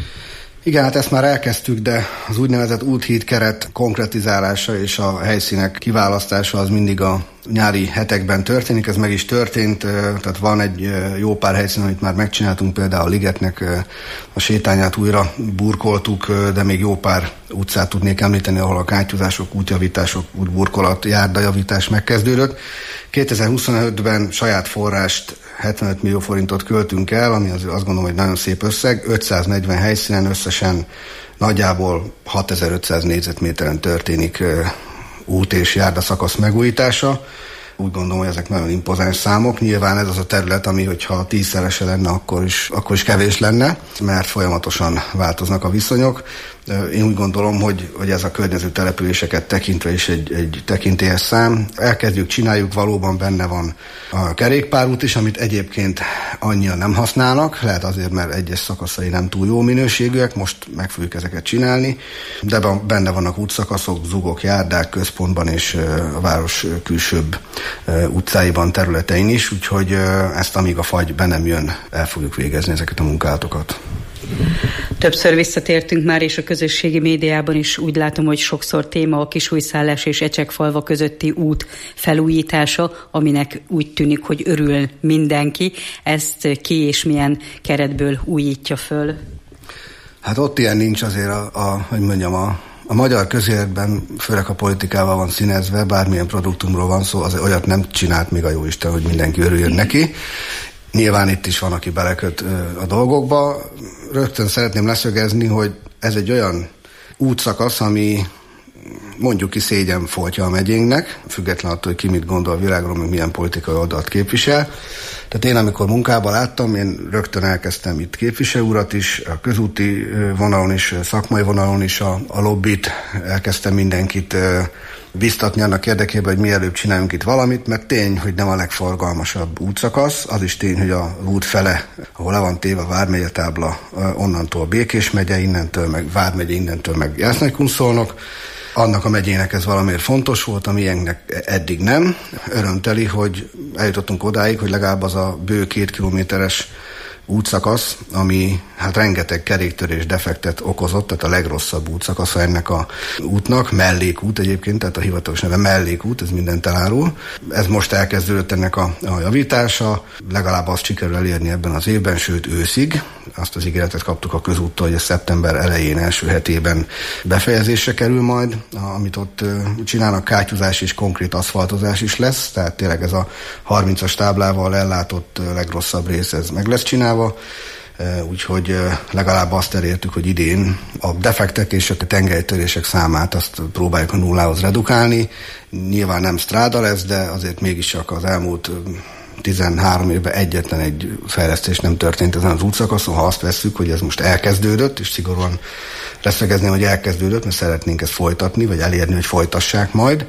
Igen, hát ezt már elkezdtük, de az úgynevezett úthíd keret konkretizálása és a helyszínek kiválasztása az mindig a nyári hetekben történik, ez meg is történt, tehát van egy jó pár helyszín, amit már megcsináltunk, például a Ligetnek a sétányát újra burkoltuk, de még jó pár utcát tudnék említeni, ahol a kátyúzások, útjavítások, útburkolat, járdajavítás megkezdődött. kétezer-huszonötben saját forrást hetvenöt millió forintot költünk el, ami az, azt gondolom, hogy nagyon szép összeg, ötszáznegyven helyszínen összesen nagyjából hatezer-ötszáz négyzetméteren történik út és járdaszakasz megújítása. Úgy gondolom, hogy ezek nagyon impozáns számok. Nyilván ez az a terület, ami, hogyha tízszerese lenne, akkor is, akkor is kevés lenne, mert folyamatosan változnak a viszonyok. Én úgy gondolom, hogy, hogy ez a környező településeket tekintve is egy, egy tekintélyes szám. Elkezdjük, csináljuk, valóban benne van a kerékpárút is, amit egyébként annyian nem használnak, lehet azért, mert egyes szakaszai nem túl jó minőségűek, most meg fogjuk ezeket csinálni, de benne vannak útszakaszok, zugok, járdák központban és a város külsőbb utcáiban, területein is, úgyhogy ezt amíg a fagy be nem jön, el fogjuk végezni ezeket a munkálatokat. Többször visszatértünk már, és a közösségi médiában is úgy látom, hogy sokszor téma a Kisújszállás és Ecsekfalva közötti út felújítása, aminek úgy tűnik, hogy örül mindenki. Ezt ki és milyen keretből újítja föl? Hát ott ilyen nincs azért a, a hogy mondjam, a, a magyar közéletben, főleg a politikával van színezve, bármilyen produktumról van szó, az olyat nem csinált még a jóisten, hogy mindenki örüljön neki. Nyilván itt is van, aki beleköt a dolgokba. Rögtön szeretném leszögezni, hogy ez egy olyan útszakasz, ami mondjuk ki szégyenfoltja a megyénknek, független attól, hogy ki mit gondol a világról, meg milyen politikai oldalt képvisel. Tehát én, amikor munkába láttam, én rögtön elkezdtem itt képviselő urat is, a közúti vonalon is, szakmai vonalon is a, a lobbit, elkezdtem mindenkit biztatni annak érdekében, hogy mielőbb csináljunk itt valamit, mert tény, hogy nem a legforgalmasabb útszakasz, az is tény, hogy a út fele, ahol le van téve a Vármegye tábla, onnantól Békés megye, innentől meg Vármegye, innentől meg Jász-Nagykunszolnok. Annak a megyének ez valamiért fontos volt, ami ilyennek eddig nem. Örömteli, hogy eljutottunk odáig, hogy legalább az a bő két kilométeres útszakasz, ami hát rengeteg keréktörés defektet okozott, tehát a legrosszabb útszakasza ennek a útnak, mellékút egyébként, tehát a hivatalos neve mellékút, ez mindent elárul. Ez most elkezdődött ennek a, a javítása, legalább azt sikerül elérni ebben az évben, sőt őszig. Azt az ígéretet kaptuk a közúttól, hogy a szeptember elején, első hetében befejezésre kerül majd, amit ott csinálnak, kátyúzás és konkrét aszfaltozás is lesz, tehát tényleg ez a harmincas táblával ellátott legrosszabb rész, ez meg lesz csinálva. Úgyhogy legalább azt elértük, hogy idén a defektek és a tengelytörések számát azt próbáljuk a nullához redukálni. Nyilván nem stráda lesz, de azért mégis csak az elmúlt tizenhárom évben egyetlen egy fejlesztés nem történt ezen az útszakaszon, ha azt vesszük, hogy ez most elkezdődött, és szigorúan leszögezném, hogy elkezdődött, mert szeretnénk ezt folytatni, vagy elérni, hogy folytassák majd.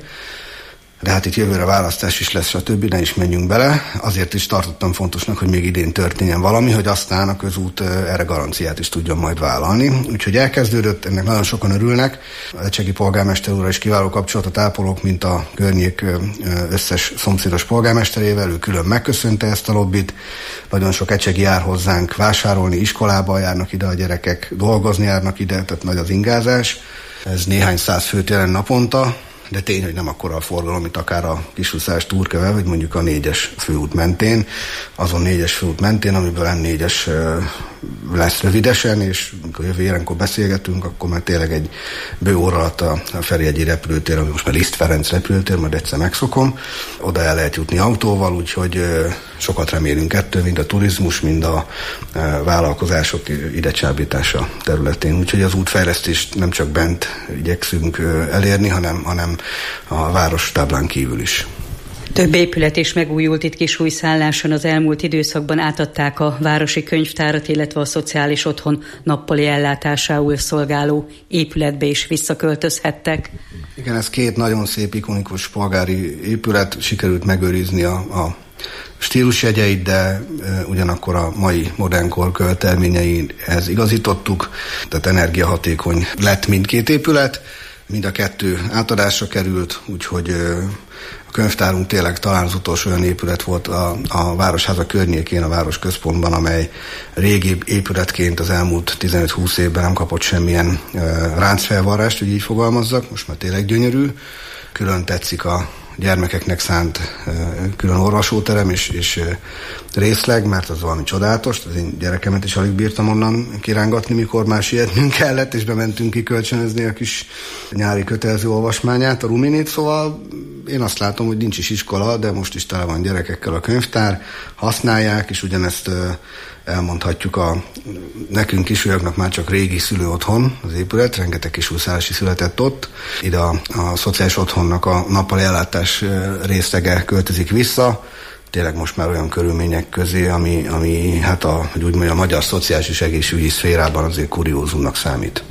De hát itt jövőre választás is lesz, stb. Ne is menjünk bele. Azért is tartottam fontosnak, hogy még idén történjen valami, hogy aztán a közút erre garanciát is tudjon majd vállalni. Úgyhogy elkezdődött, ennek nagyon sokan örülnek. A ecsegi polgármester úrral is kiváló kapcsolatot ápolok, mint a környék összes szomszédos polgármesterével. Ő külön megköszönte ezt a lobbit. Nagyon sok ecsegi jár hozzánk vásárolni, iskolába járnak ide a gyerekek, dolgozni járnak ide, tehát nagy az ingázás. Ez néhány száz főt jelent naponta. De tény, hogy nem akkora a forgalom, mint akár a Kisúszás Túrköve, vagy mondjuk a négyes főút mentén. Azon négyes főút mentén, amiből em négyes lesz rövidesen, és amikor jövő évenkor beszélgetünk, akkor már tényleg egy bő óra alatt a Ferihegyi repülőtér, ami most már Liszt Ferenc repülőtér, majd egyszer megszokom, oda el lehet jutni autóval, úgyhogy sokat remélünk ettől, mind a turizmus, mind a vállalkozások idecsábítása területén. Úgyhogy az útfejlesztést nem csak bent igyekszünk elérni, hanem, hanem a város táblán kívül is. Több épület is megújult itt Kisújszálláson, az elmúlt időszakban átadták a városi könyvtárat, illetve a szociális otthon nappali ellátásául szolgáló épületbe is visszaköltözhettek. Igen, ez két nagyon szép, ikonikus polgári épület, sikerült megőrizni a, a stílusjegyeit, de e, ugyanakkor a mai modernkor követelményeihez igazítottuk, tehát energiahatékony lett mindkét épület, mind a kettő átadásra került, úgyhogy e, a könyvtárunk tényleg talán az utolsó olyan épület volt a, a Városháza környékén, a városközpontban, amely régi épületként az elmúlt tizenöt-húsz évben nem kapott semmilyen e, ráncfelvarrást, hogy így fogalmazzak, most már tényleg gyönyörű. Külön tetszik a gyermekeknek szánt e, külön orvosóterem és, és e, részleg, mert az valami csodálatos, az én gyerekemet is alig bírtam onnan kirángatni, mikor már sietnünk kellett, és bementünk kikölcsönözni a kis nyári kötelező olvasmányát, a Ruminét, szóval én azt látom, hogy nincs is iskola, de most is tele van gyerekekkel a könyvtár, használják, és ugyanezt e, elmondhatjuk a nekünk kisúlyoknak már csak régi szülő otthon az épület, rengeteg kisújszállási született ott. Ide a, a szociális otthonnak a nappali ellátás részlege költözik vissza. Tényleg most már olyan körülmények közé, ami, ami hát a, hogy úgy mondjam, a magyar szociális és egészségügyi szférában azért kuriózumnak számít.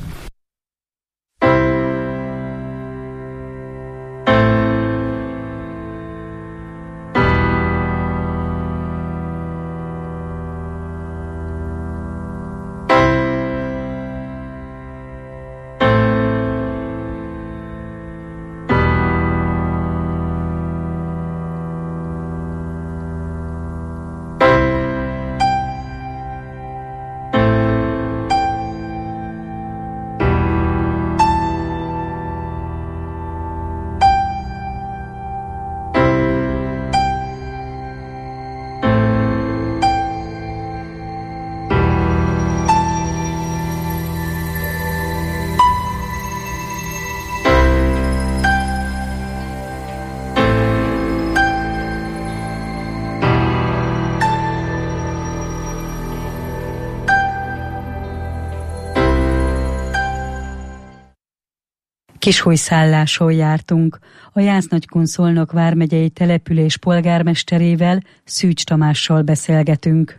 Kisújszálláson jártunk. A Jász-Nagykun-Szolnok vármegyei település polgármesterével, Szűcs Tamással beszélgetünk.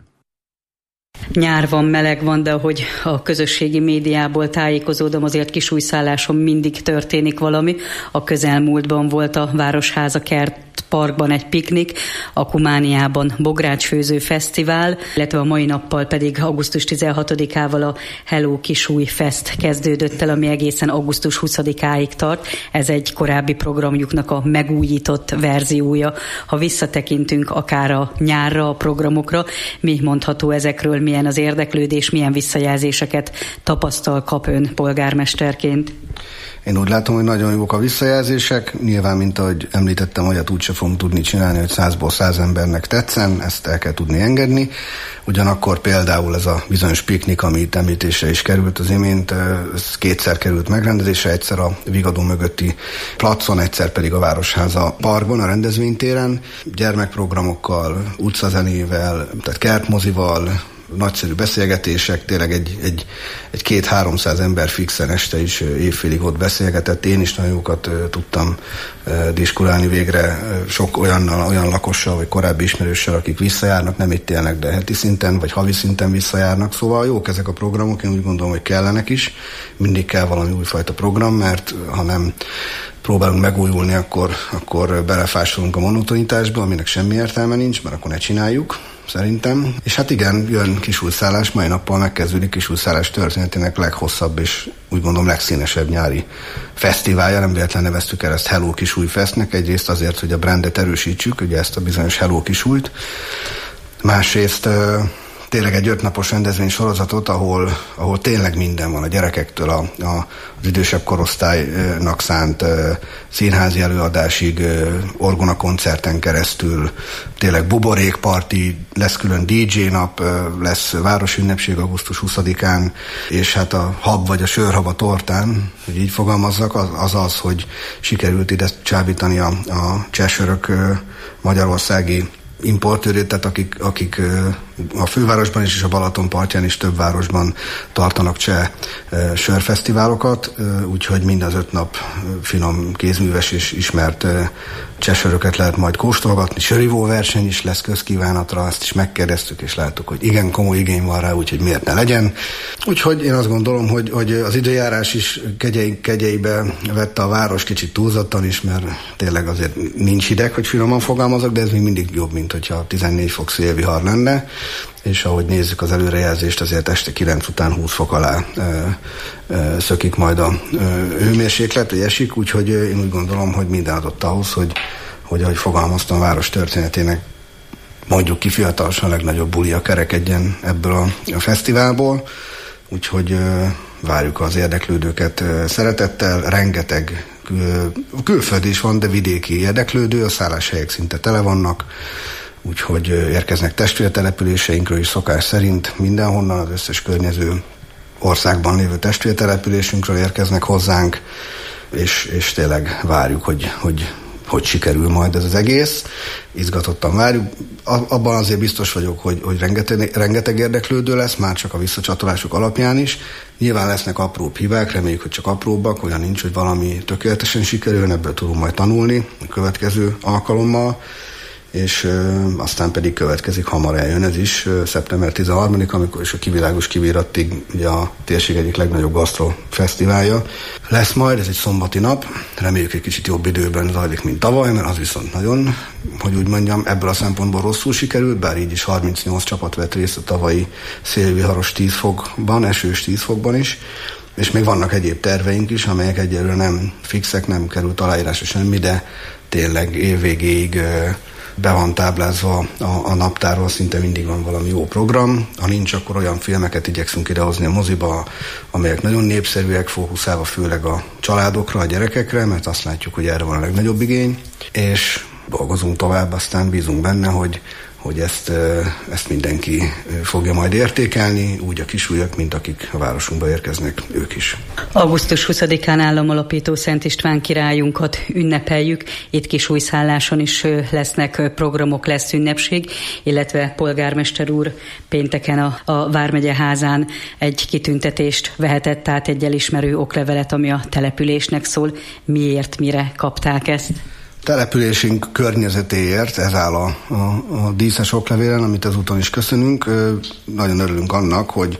Nyár van, meleg van, de ahogy a közösségi médiából tájékozódom, azért Kisújszálláson mindig történik valami. A közelmúltban volt a Városháza Kert Parkban egy piknik, a Kumániában bográcsfőző fesztivál, illetve a mai nappal pedig augusztus tizenhatodikával a Hello Kisúj Fest kezdődött el, ami egészen augusztus huszadikáig tart. Ez egy korábbi programjuknak a megújított verziója. Ha visszatekintünk akár a nyárra, a programokra, mi mondható ezekről, milyen az érdeklődés, milyen visszajelzéseket tapasztal, kap ön polgármesterként? Én úgy látom, hogy nagyon jók a visszajelzések. Nyilván, mint ahogy említettem, olyat úgyse fogunk tudni csinálni, hogy százból száz embernek tetszen, ezt el kell tudni engedni. Ugyanakkor például ez a bizonyos piknik, ami itt említésre is került az imént, ez kétszer került megrendezésre, egyszer a Vigadó mögötti placon, egyszer pedig a Városháza Parkban, a rendezvénytéren, gyermekprogramokkal, utcazenével, tehát kertmozival, nagyszerű beszélgetések, tényleg egy, egy, egy két-háromszáz ember fixen este is évfélig ott beszélgetett. Én is nagyon jókat uh, tudtam uh, diskurálni végre uh, sok olyannal, olyan lakossal, vagy korábbi ismerőssel, akik visszajárnak, nem itt élnek, de heti szinten, vagy havi szinten visszajárnak. Szóval jók ezek a programok, én úgy gondolom, hogy kellenek is. Mindig kell valami újfajta program, mert ha nem próbálunk megújulni, akkor, akkor belefásolunk a monotonitásba, aminek semmi értelme nincs, mert akkor ne csináljuk, szerintem. És hát igen, jön Kisújszállás, mai nappal megkezdődik Kisújszállás történetének leghosszabb és úgy gondolom legszínesebb nyári fesztiválja. Nem véletlen neveztük el ezt Hello Kisúj Festnek, egyrészt azért, hogy a brandet erősítsük, ugye ezt a bizonyos Hello Kisújt. Másrészt tényleg egy ötnapos rendezvény sorozatot, ahol, ahol tényleg minden van, a gyerekektől a, a, az idősebb korosztálynak szánt uh, színházi előadásig, uh, orgonakoncerten keresztül, tényleg buborékparti, lesz külön dé dzsé nap, uh, lesz városünnepség augusztus huszadikán, és hát a hab vagy a sörhab a tortán, hogy így fogalmazzak, az az, az hogy sikerült ide csábítani a, a csehsörök uh, magyarországi importőrét, tehát akik, akik a fővárosban is és a Balaton partján is több városban tartanak cseh sörfesztiválokat, úgyhogy mind az öt nap finom, kézműves és ismert csehsöröket lehet majd kóstolgatni. Sörivó verseny is lesz közkívánatra, azt is megkérdeztük, és láttuk, hogy igen, komoly igény van rá, úgyhogy miért ne legyen. Úgyhogy én azt gondolom, hogy, hogy az időjárás is kegyei, kegyeibe vette a város kicsit túlzottan is, mert tényleg azért nincs hideg, hogy finoman fogalmazok, de ez még mindig jobb, mint hogyha tizennégy fok szélvihar lenne, és ahogy nézzük az előrejelzést, azért este kilenc után húsz fok alá ö, ö, szökik majd a ö, hőmérséklet, vagy esik, úgyhogy én úgy gondolom, hogy minden adott ahhoz, hogy, hogy ahogy fogalmaztam, a város történetének mondjuk ki fiatalosan a legnagyobb bulia kerekedjen ebből a, a fesztiválból, úgyhogy ö, várjuk az érdeklődőket ö, szeretettel, rengeteg kül, külföldi is van, de vidéki érdeklődő, a szálláshelyek szinte tele vannak, úgyhogy érkeznek testvértelepüléseinkről is szokás szerint, mindenhonnan, az összes környező országban lévő testvértelepülésünkről érkeznek hozzánk, és, és tényleg várjuk, hogy, hogy, hogy sikerül majd ez az egész. Izgatottan várjuk. Abban azért biztos vagyok, hogy, hogy rengeteg, rengeteg érdeklődő lesz, már csak a visszacsatolások alapján is. Nyilván lesznek apróbb hibák, reméljük, hogy csak apróbbak, olyan nincs, hogy valami tökéletesen sikerül, ebből tudunk majd tanulni a következő alkalommal. És ö, aztán pedig következik, hamar eljön ez is, ö, szeptember tizenharmadika, amikor is a Kivilágos Kivírattig ugye a térség egyik legnagyobb gasztrofesztiválja lesz majd, ez egy szombati nap, reméljük egy kicsit jobb időben zajlik, mint tavaly, mert az viszont nagyon, hogy úgy mondjam, ebből a szempontból rosszul sikerült, bár így is harmincnyolc csapat vett részt a tavalyi szélviharos tíz fokban, esős tíz fokban is, és még vannak egyéb terveink is, amelyek egyelőre nem fixek, nem került aláírásra semmi, de tényleg évvégéig ö, be van táblázva a, a naptárról, szinte mindig van valami jó program. Ha nincs, akkor olyan filmeket igyekszünk idehozni a moziba, amelyek nagyon népszerűek, fókuszálva főleg a családokra, a gyerekekre, mert azt látjuk, hogy erre van a legnagyobb igény, és dolgozunk tovább, aztán bízunk benne, hogy, hogy ezt, ezt mindenki fogja majd értékelni, úgy a kisúlyok, mint akik a városunkba érkeznek, ők is. augusztus huszadikán államalapító Szent István királyunkat ünnepeljük. Itt Kisújszálláson is lesznek programok, lesz ünnepség, illetve polgármester úr pénteken a, a Vármegye házán egy kitüntetést vehetett át, egy elismerő oklevelet, ami a településnek szól. Miért, mire kapták ezt? Településünk környezetéért, ez áll a, a, a díszes oklevélen, amit ezúton is köszönünk. Nagyon örülünk annak, hogy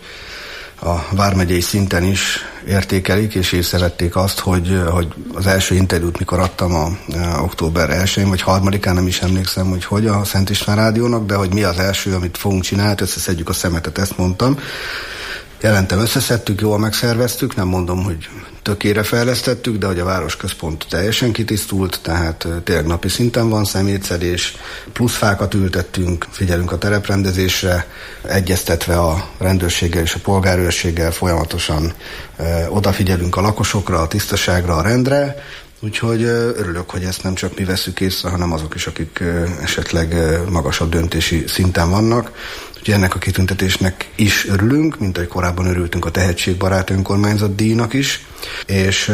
a vármegyei szinten is értékelik, és észrevették azt, hogy, hogy az első interjút, mikor adtam a, a október elsején, vagy harmadikán, nem is emlékszem, hogy hogy a Szent István Rádiónak, de hogy mi az első, amit fogunk csinálni, összeszedjük a szemetet, ezt mondtam. Jelentem, összeszedtük, jól megszerveztük, nem mondom, hogy tökére fejlesztettük, de hogy a városközpont teljesen kitisztult, tehát tényleg napi szinten van szemétszedés, plusz fákat ültettünk, figyelünk a tereprendezésre, egyeztetve a rendőrséggel és a polgárőrséggel folyamatosan ö, odafigyelünk a lakosokra, a tisztaságra, a rendre, úgyhogy ö, örülök, hogy ezt nem csak mi veszük észre, hanem azok is, akik ö, esetleg ö, magasabb döntési szinten vannak. Úgyhogy ennek a kitüntetésnek is örülünk, mint ahogy korábban örültünk a tehetségbarát önkormányzat díjnak is, és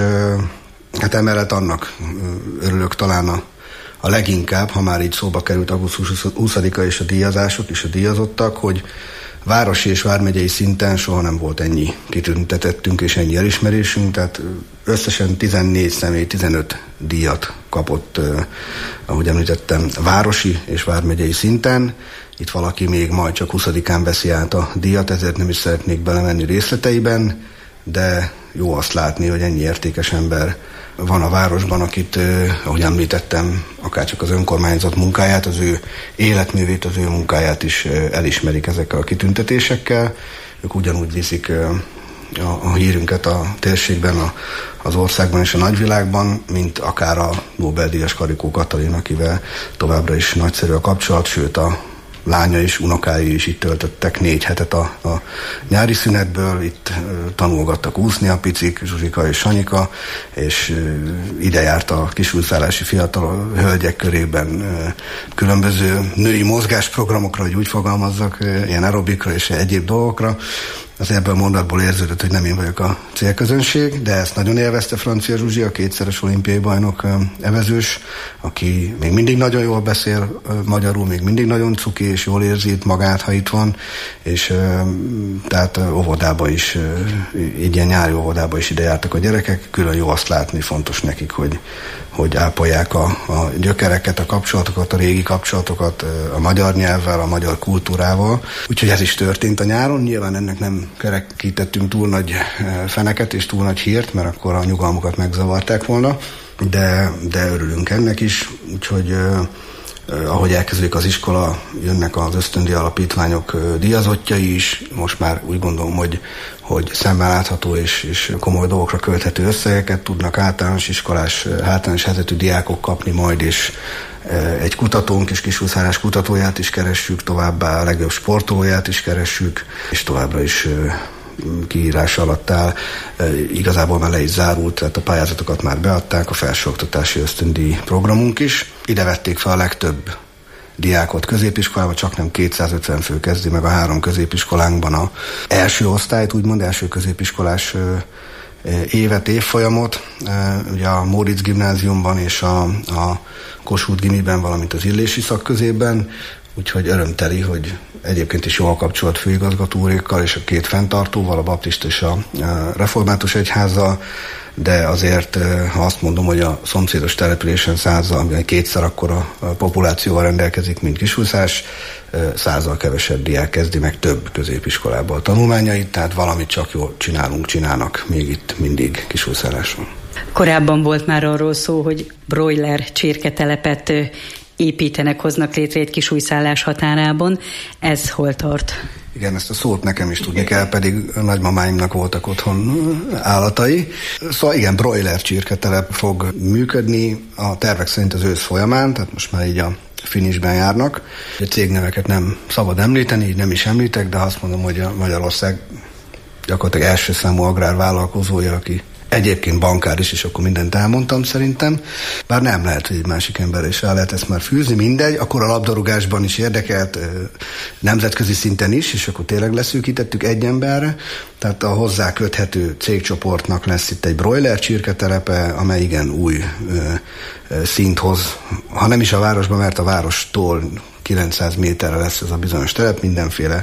hát emellett annak örülök talán a, a leginkább, ha már így szóba került augusztus huszadika és a díjazások és a díjazottak, hogy városi és vármegyei szinten soha nem volt ennyi kitüntetettünk és ennyi elismerésünk, tehát összesen tizennégy személy tizenöt díjat kapott, ahogy említettem, városi és vármegyei szinten. Itt valaki még majd csak huszadikán veszi át a díjat, ezért nem is szeretnék belemenni részleteiben, de jó azt látni, hogy ennyi értékes ember van a városban, akit, ahogy említettem, akárcsak az önkormányzat munkáját, az ő életművét, az ő munkáját is elismerik ezekkel a kitüntetésekkel. Ők ugyanúgy viszik a, a hírünket a térségben, a, az országban és a nagyvilágban, mint akár a Nobel-díjas Karikó Katalin, akivel továbbra is nagyszerű a kapcsolat, sőt a lánya is, unokái is itt töltöttek négy hetet a, a nyári szünetből, itt uh, tanulgattak úszni a picik, Zsuzsika és Sanyika, és uh, ide járt a kisújszállási fiatal hölgyek körében uh, különböző női mozgásprogramokra, hogy úgy fogalmazzak, uh, ilyen aerobikra és egyéb dolgokra. Az ebből a mondatból érződött, hogy nem én vagyok a célközönség, de ezt nagyon élvezte Francia Zsuzsi, a kétszeres olimpiai bajnok evezős, aki még mindig nagyon jól beszél magyarul, még mindig nagyon cuki és jól érzi itt magát, ha itt van, és tehát óvodába is, így ilyen nyári óvodába is ide jártak a gyerekek, külön jó azt látni, fontos nekik, hogy, hogy ápolják a, a gyökereket, a kapcsolatokat, a régi kapcsolatokat a magyar nyelvvel, a magyar kultúrával. Úgyhogy ez is történt a nyáron, nyilván ennek nem kerekítettünk túl nagy feneket és túl nagy hírt, mert akkor a nyugalmukat megzavarták volna, de, de örülünk ennek is, úgyhogy eh, ahogy elkezdődik az iskola, jönnek az ösztöndíj alapítványok eh, díjazottjai is, most már úgy gondolom, hogy, hogy szemmel látható és, és komoly dolgokra költhető összegeket tudnak általános iskolás, általános helyzetű diákok kapni majd, és egy kutatónk és kisújszállás kutatóját is keressük, továbbá a legjobb sportolóját is keressük, és továbbra is kiírás alatt áll. Igazából már le is zárult, tehát a pályázatokat már beadták, a felsőoktatási ösztöndíj programunk is. Ide vették fel a legtöbb diákot középiskolába, csak nem kétszázötven fő kezdi meg a három középiskolánkban a első osztályt, úgymond első középiskolás évet, évfolyamot, ugye a Móricz gimnáziumban és a, a Kossuth gimiben, valamint az Illési szakközépben, úgyhogy örömteli, hogy egyébként is jól kapcsolat főigazgató úrékkal és a két fenntartóval, a baptista és a református egyházzal, de azért, ha azt mondom, hogy a szomszédos településen százzal, ami kétszer akkora populációval rendelkezik, mint Kisújszás, százzal kevesebb diák kezdi meg több középiskolában a tanulmányait, tehát valamit csak jól csinálunk, csinálnak még itt mindig Kisújszálláson. Korábban volt már arról szó, hogy broiler csirketelepet építenek, hoznak létre egy Kisújszállás határában. Ez hol tart? Igen, ezt a szót nekem is tudni kell, pedig a nagymamáimnak voltak otthon állatai. Szóval igen, broiler csirketelep fog működni a tervek szerint az ősz folyamán, tehát most már így a finishben járnak. A cégneveket nem szabad említeni, így nem is említek, de azt mondom, hogy a Magyarország gyakorlatilag első számú agrárvállalkozója, aki egyébként bankár is, és akkor mindent elmondtam szerintem. Bár nem lehet, hogy egy másik emberre is el lehet ezt már fűzni, mindegy. Akkor a labdarúgásban is érdekelt, nemzetközi szinten is, és akkor tényleg leszűkítettük egy emberre. Tehát a hozzá köthető cégcsoportnak lesz itt egy broiler csirketelepe, amely igen új ö, ö, szint hoz, ha nem is a városban, mert a várostól kilencszáz méterre lesz ez a bizonyos telep, mindenféle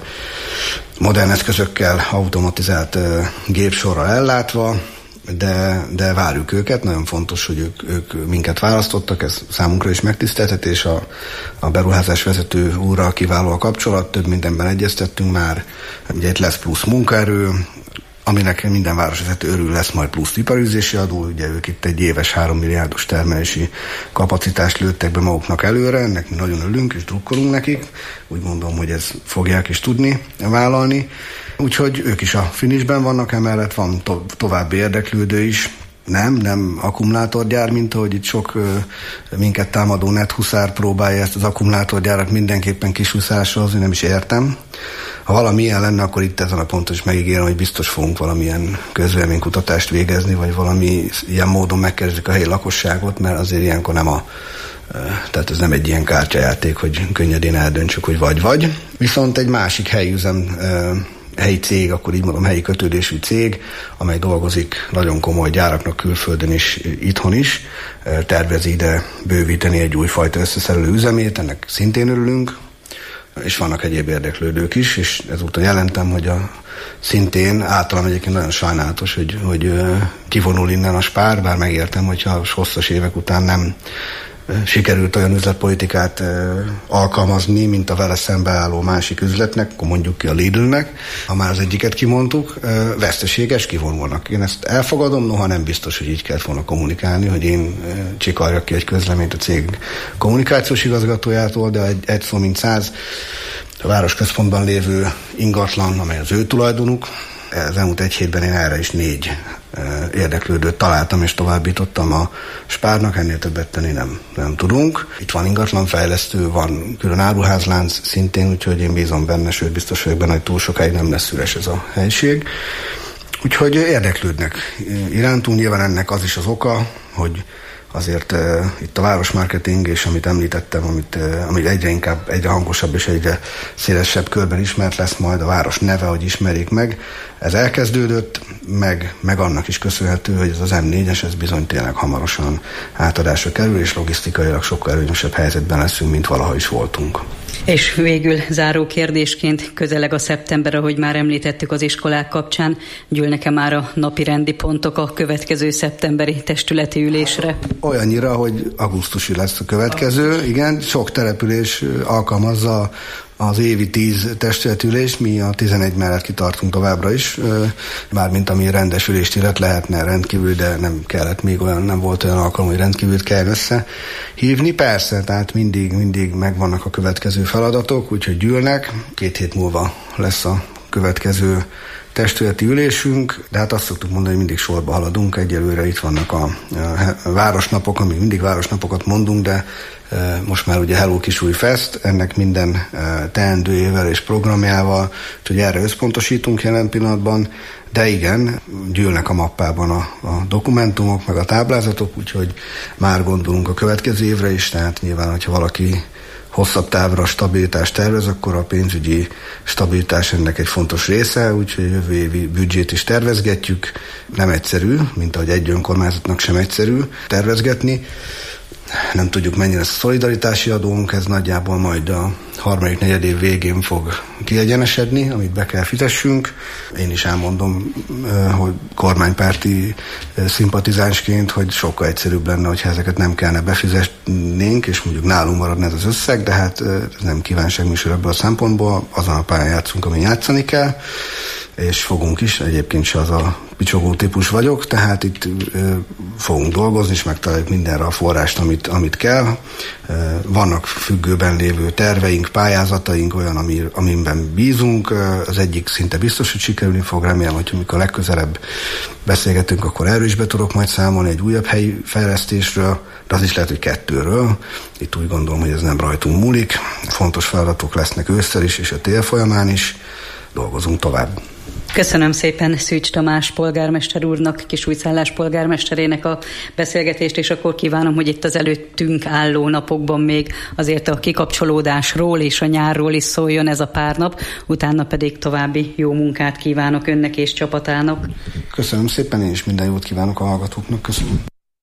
modern eszközökkel, automatizált ö, gépsorral ellátva, de, de várjuk őket, nagyon fontos, hogy ők, ők minket választottak, ez számunkra is megtiszteltetés, a, a beruházás vezető úrral kiváló a kapcsolat, több mindenben egyeztettünk már, ugye itt lesz plusz munkaerő, aminek minden városvezető örül, lesz majd plusz iparűzési adó, ugye ők itt egy éves három milliárdos termelési kapacitást lőttek be maguknak előre, ennek mi nagyon örülünk és drukkolunk nekik, úgy gondolom, hogy ezt fogják is tudni vállalni, úgyhogy ők is a finishben vannak, emellett van to- további érdeklődő is, nem, nem akkumulátorgyár, mint ahogy itt sok ö, minket támadó nethuszár próbálja ezt az akkumulátorgyárat mindenképpen kishuszáshoz, én nem is értem. Ha valami ilyen lenne, akkor itt ezen a ponton is megígérem, hogy biztos fogunk valamilyen közvéleménykutatást végezni, vagy valami ilyen módon megkérdezik a helyi lakosságot, mert azért ilyenkor nem a tehát ez nem egy ilyen kártyajáték, hogy könnyedén eldöntsük, hogy vagy-vagy. Viszont egy másik helyi üzem, helyi cég, akkor így mondom, helyi kötődésű cég, amely dolgozik nagyon komoly gyáraknak külföldön is, itthon is, tervezi ide bővíteni egy újfajta összeszerelő üzemét, ennek szintén örülünk, és vannak egyéb érdeklődők is, és ezúttal jelentem, hogy a szintén általam egyébként nagyon sajnálatos, hogy, hogy kivonul innen a Spár, bár megértem, hogyha hosszas évek után nem sikerült olyan üzletpolitikát alkalmazni, mint a vele szembeálló másik üzletnek, akkor mondjuk ki a Lidlnek, ha már az egyiket kimondtuk, veszteséges kivonulnak. Én ezt elfogadom, noha nem biztos, hogy így kellett volna kommunikálni, hogy én csikarjak ki egy közleményt a cég kommunikációs igazgatójától, de egy, egy szó mint száz a városközpontban lévő ingatlan, amely az ő tulajdonuk. Az elmúlt egy hétben én erre is négy érdeklődőt találtam, és továbbítottam a Spárnak, ennél többet tenni nem, nem tudunk. Itt van ingatlanfejlesztő, van külön áruházlánc szintén, úgyhogy én bízom benne, sőt biztos vagyok benne, hogy túl sokáig nem lesz üres ez a helység. Úgyhogy érdeklődnek irántunk, nyilván ennek az is az oka, hogy azért uh, itt a városmarketing, és amit említettem, amit, uh, amit egyre inkább, egyre hangosabb és egyre szélesebb körben ismert lesz majd a város neve, hogy ismerjék meg. Ez elkezdődött, meg, meg annak is köszönhető, hogy ez az em négyes, ez bizony tényleg hamarosan átadásra kerül, és logisztikailag sokkal előnyösebb helyzetben leszünk, mint valaha is voltunk. És végül záró kérdésként közeleg a szeptember, ahogy már említettük az iskolák kapcsán, gyűlnek-e már a napirendi pontok a következő szeptemberi testületi ülésre? Olyannyira, hogy augusztusi lesz a következő, igen, sok település alkalmazza az évi tíz testületülést, mi a tizenegy mellett kitartunk továbbra is, mármint ami rendes ülést illet, lehetne rendkívül, de nem kellett még olyan, nem volt olyan alkalom, hogy rendkívül kell összehívni. Persze, tehát mindig, mindig megvannak a következő feladatok, úgyhogy gyűlnek. Két hét múlva lesz a következő testületi ülésünk, de hát azt szoktuk mondani, hogy mindig sorba haladunk. Egyelőre itt vannak a, a városnapok, amíg mindig városnapokat mondunk, de e, most már ugye Hello Kisúj Fest, ennek minden e, teendőjével és programjával, úgyhogy erre összpontosítunk jelen pillanatban, de igen, gyűlnek a mappában a, a dokumentumok, meg a táblázatok, úgyhogy már gondolunk a következő évre is, tehát nyilván, hogyha valaki hosszabb távra stabilitást tervez, akkor a pénzügyi stabilitás ennek egy fontos része, úgyhogy jövő évi büdzsét is tervezgetjük. Nem egyszerű, mint ahogy egy önkormányzatnak sem egyszerű tervezgetni. Nem tudjuk, mennyi lesz a szolidaritási adónk, ez nagyjából majd a harmadik negyed év végén fog kiegyenesedni, amit be kell fizessünk. Én is elmondom, hogy kormánypárti szimpatizánsként, hogy sokkal egyszerűbb lenne, hogyha ezeket nem kellene befizetnénk, és mondjuk nálunk maradna ez az összeg, de hát ez nem kívánságműsor ebből a szempontból, azon a pályán játszunk, amin játszani kell, és fogunk is, egyébként se az a picsogó típus vagyok, tehát itt ö, fogunk dolgozni, és megtaláljuk mindenre a forrást, amit, amit kell. Ö, vannak függőben lévő terveink, pályázataink, olyan, ami, amiben bízunk. Az egyik szinte biztos, hogy sikerülni fog, remélem, hogy amikor legközelebb beszélgetünk, akkor erről is be tudok majd számolni egy újabb helyi fejlesztésről, de az is lehet, hogy kettőről. Itt úgy gondolom, hogy ez nem rajtunk múlik. Fontos feladatok lesznek ősszel is, és a tél folyamán is. Dolgozunk tovább. Köszönöm szépen Szűcs Tamás polgármester úrnak, Kisújszállás polgármesterének a beszélgetést, és akkor kívánom, hogy itt az előttünk álló napokban még azért a kikapcsolódásról és a nyárról is szóljon ez a pár nap, utána pedig további jó munkát kívánok önnek és csapatának. Köszönöm szépen, én is minden jót kívánok a hallgatóknak. Köszönöm.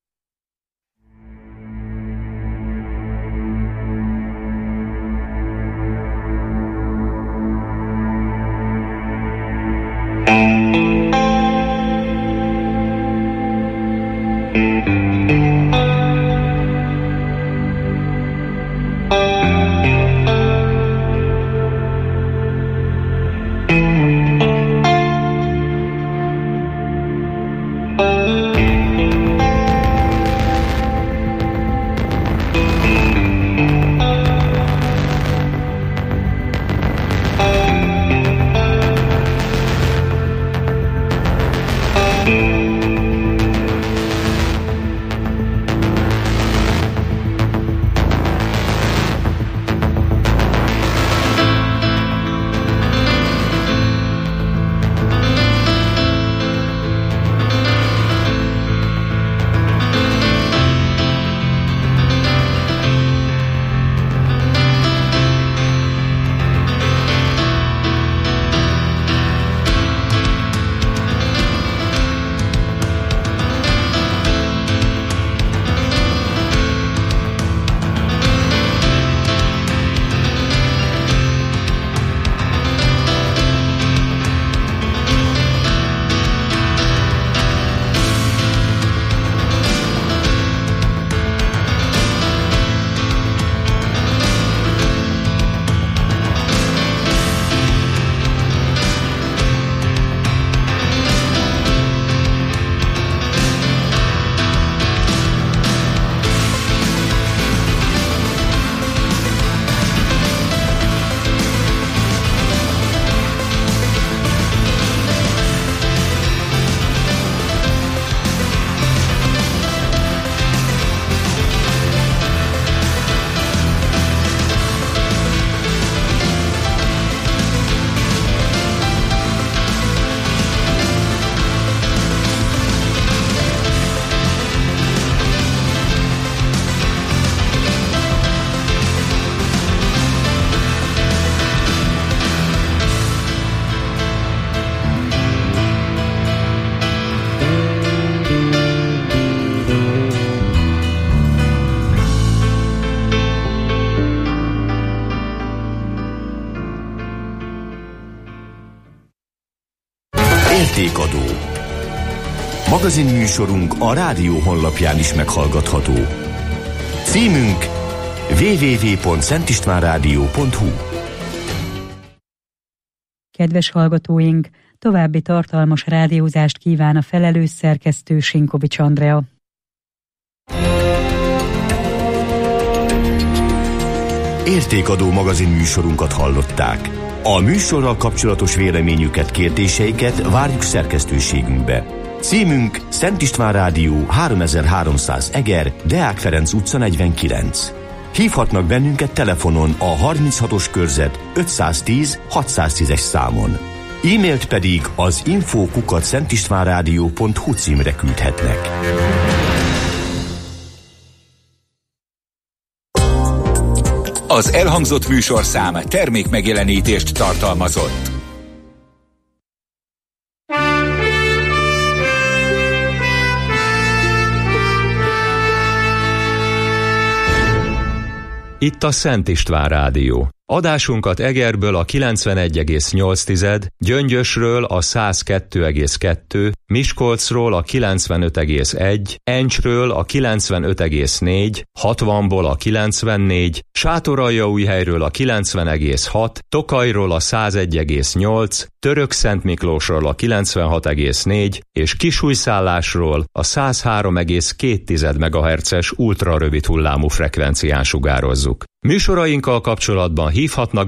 Értékadó. Magazinműsorunk a rádió honlapján is meghallgatható. Címünk double-u double-u double-u pont szentistvánrádió pont hu. Kedves hallgatóink, további tartalmas rádiózást kíván a felelős szerkesztő Sinkovics Andrea. Értékadó magazinműsorunkat hallották. A műsorral kapcsolatos véleményüket, kérdéseiket várjuk szerkesztőségünkbe. Címünk Szent István Rádió háromezer-háromszáz Eger, Deák Ferenc utca negyvenkilenc. Hívhatnak bennünket telefonon a harminchatos körzet ötszáztíz hatszáztízes számon. E-mailt pedig az info kukac szentistvánrádió pont hu címre küldhetnek. Az elhangzott műsorszám termékmegjelenítést tartalmazott. Itt a Szent István Rádió. Adásunkat Egerből a kilencvenegy egész nyolc, Gyöngyösről a száz kettő egész kettő, Miskolcról a kilencvenöt egész egy, Encsről a kilencvenöt egész négy, hatvanból a kilencvennégy, Sátoraljaújhelyről a kilencven egész hat, Tokajról a száz egy egész nyolc, Törökszentmiklósról a kilencvenhat egész négy és Kisújszállásról a száz három egész két megahertzes ultrarövid hullámú frekvencián sugározzuk. Műsorainkkal kapcsolatban hívhatnak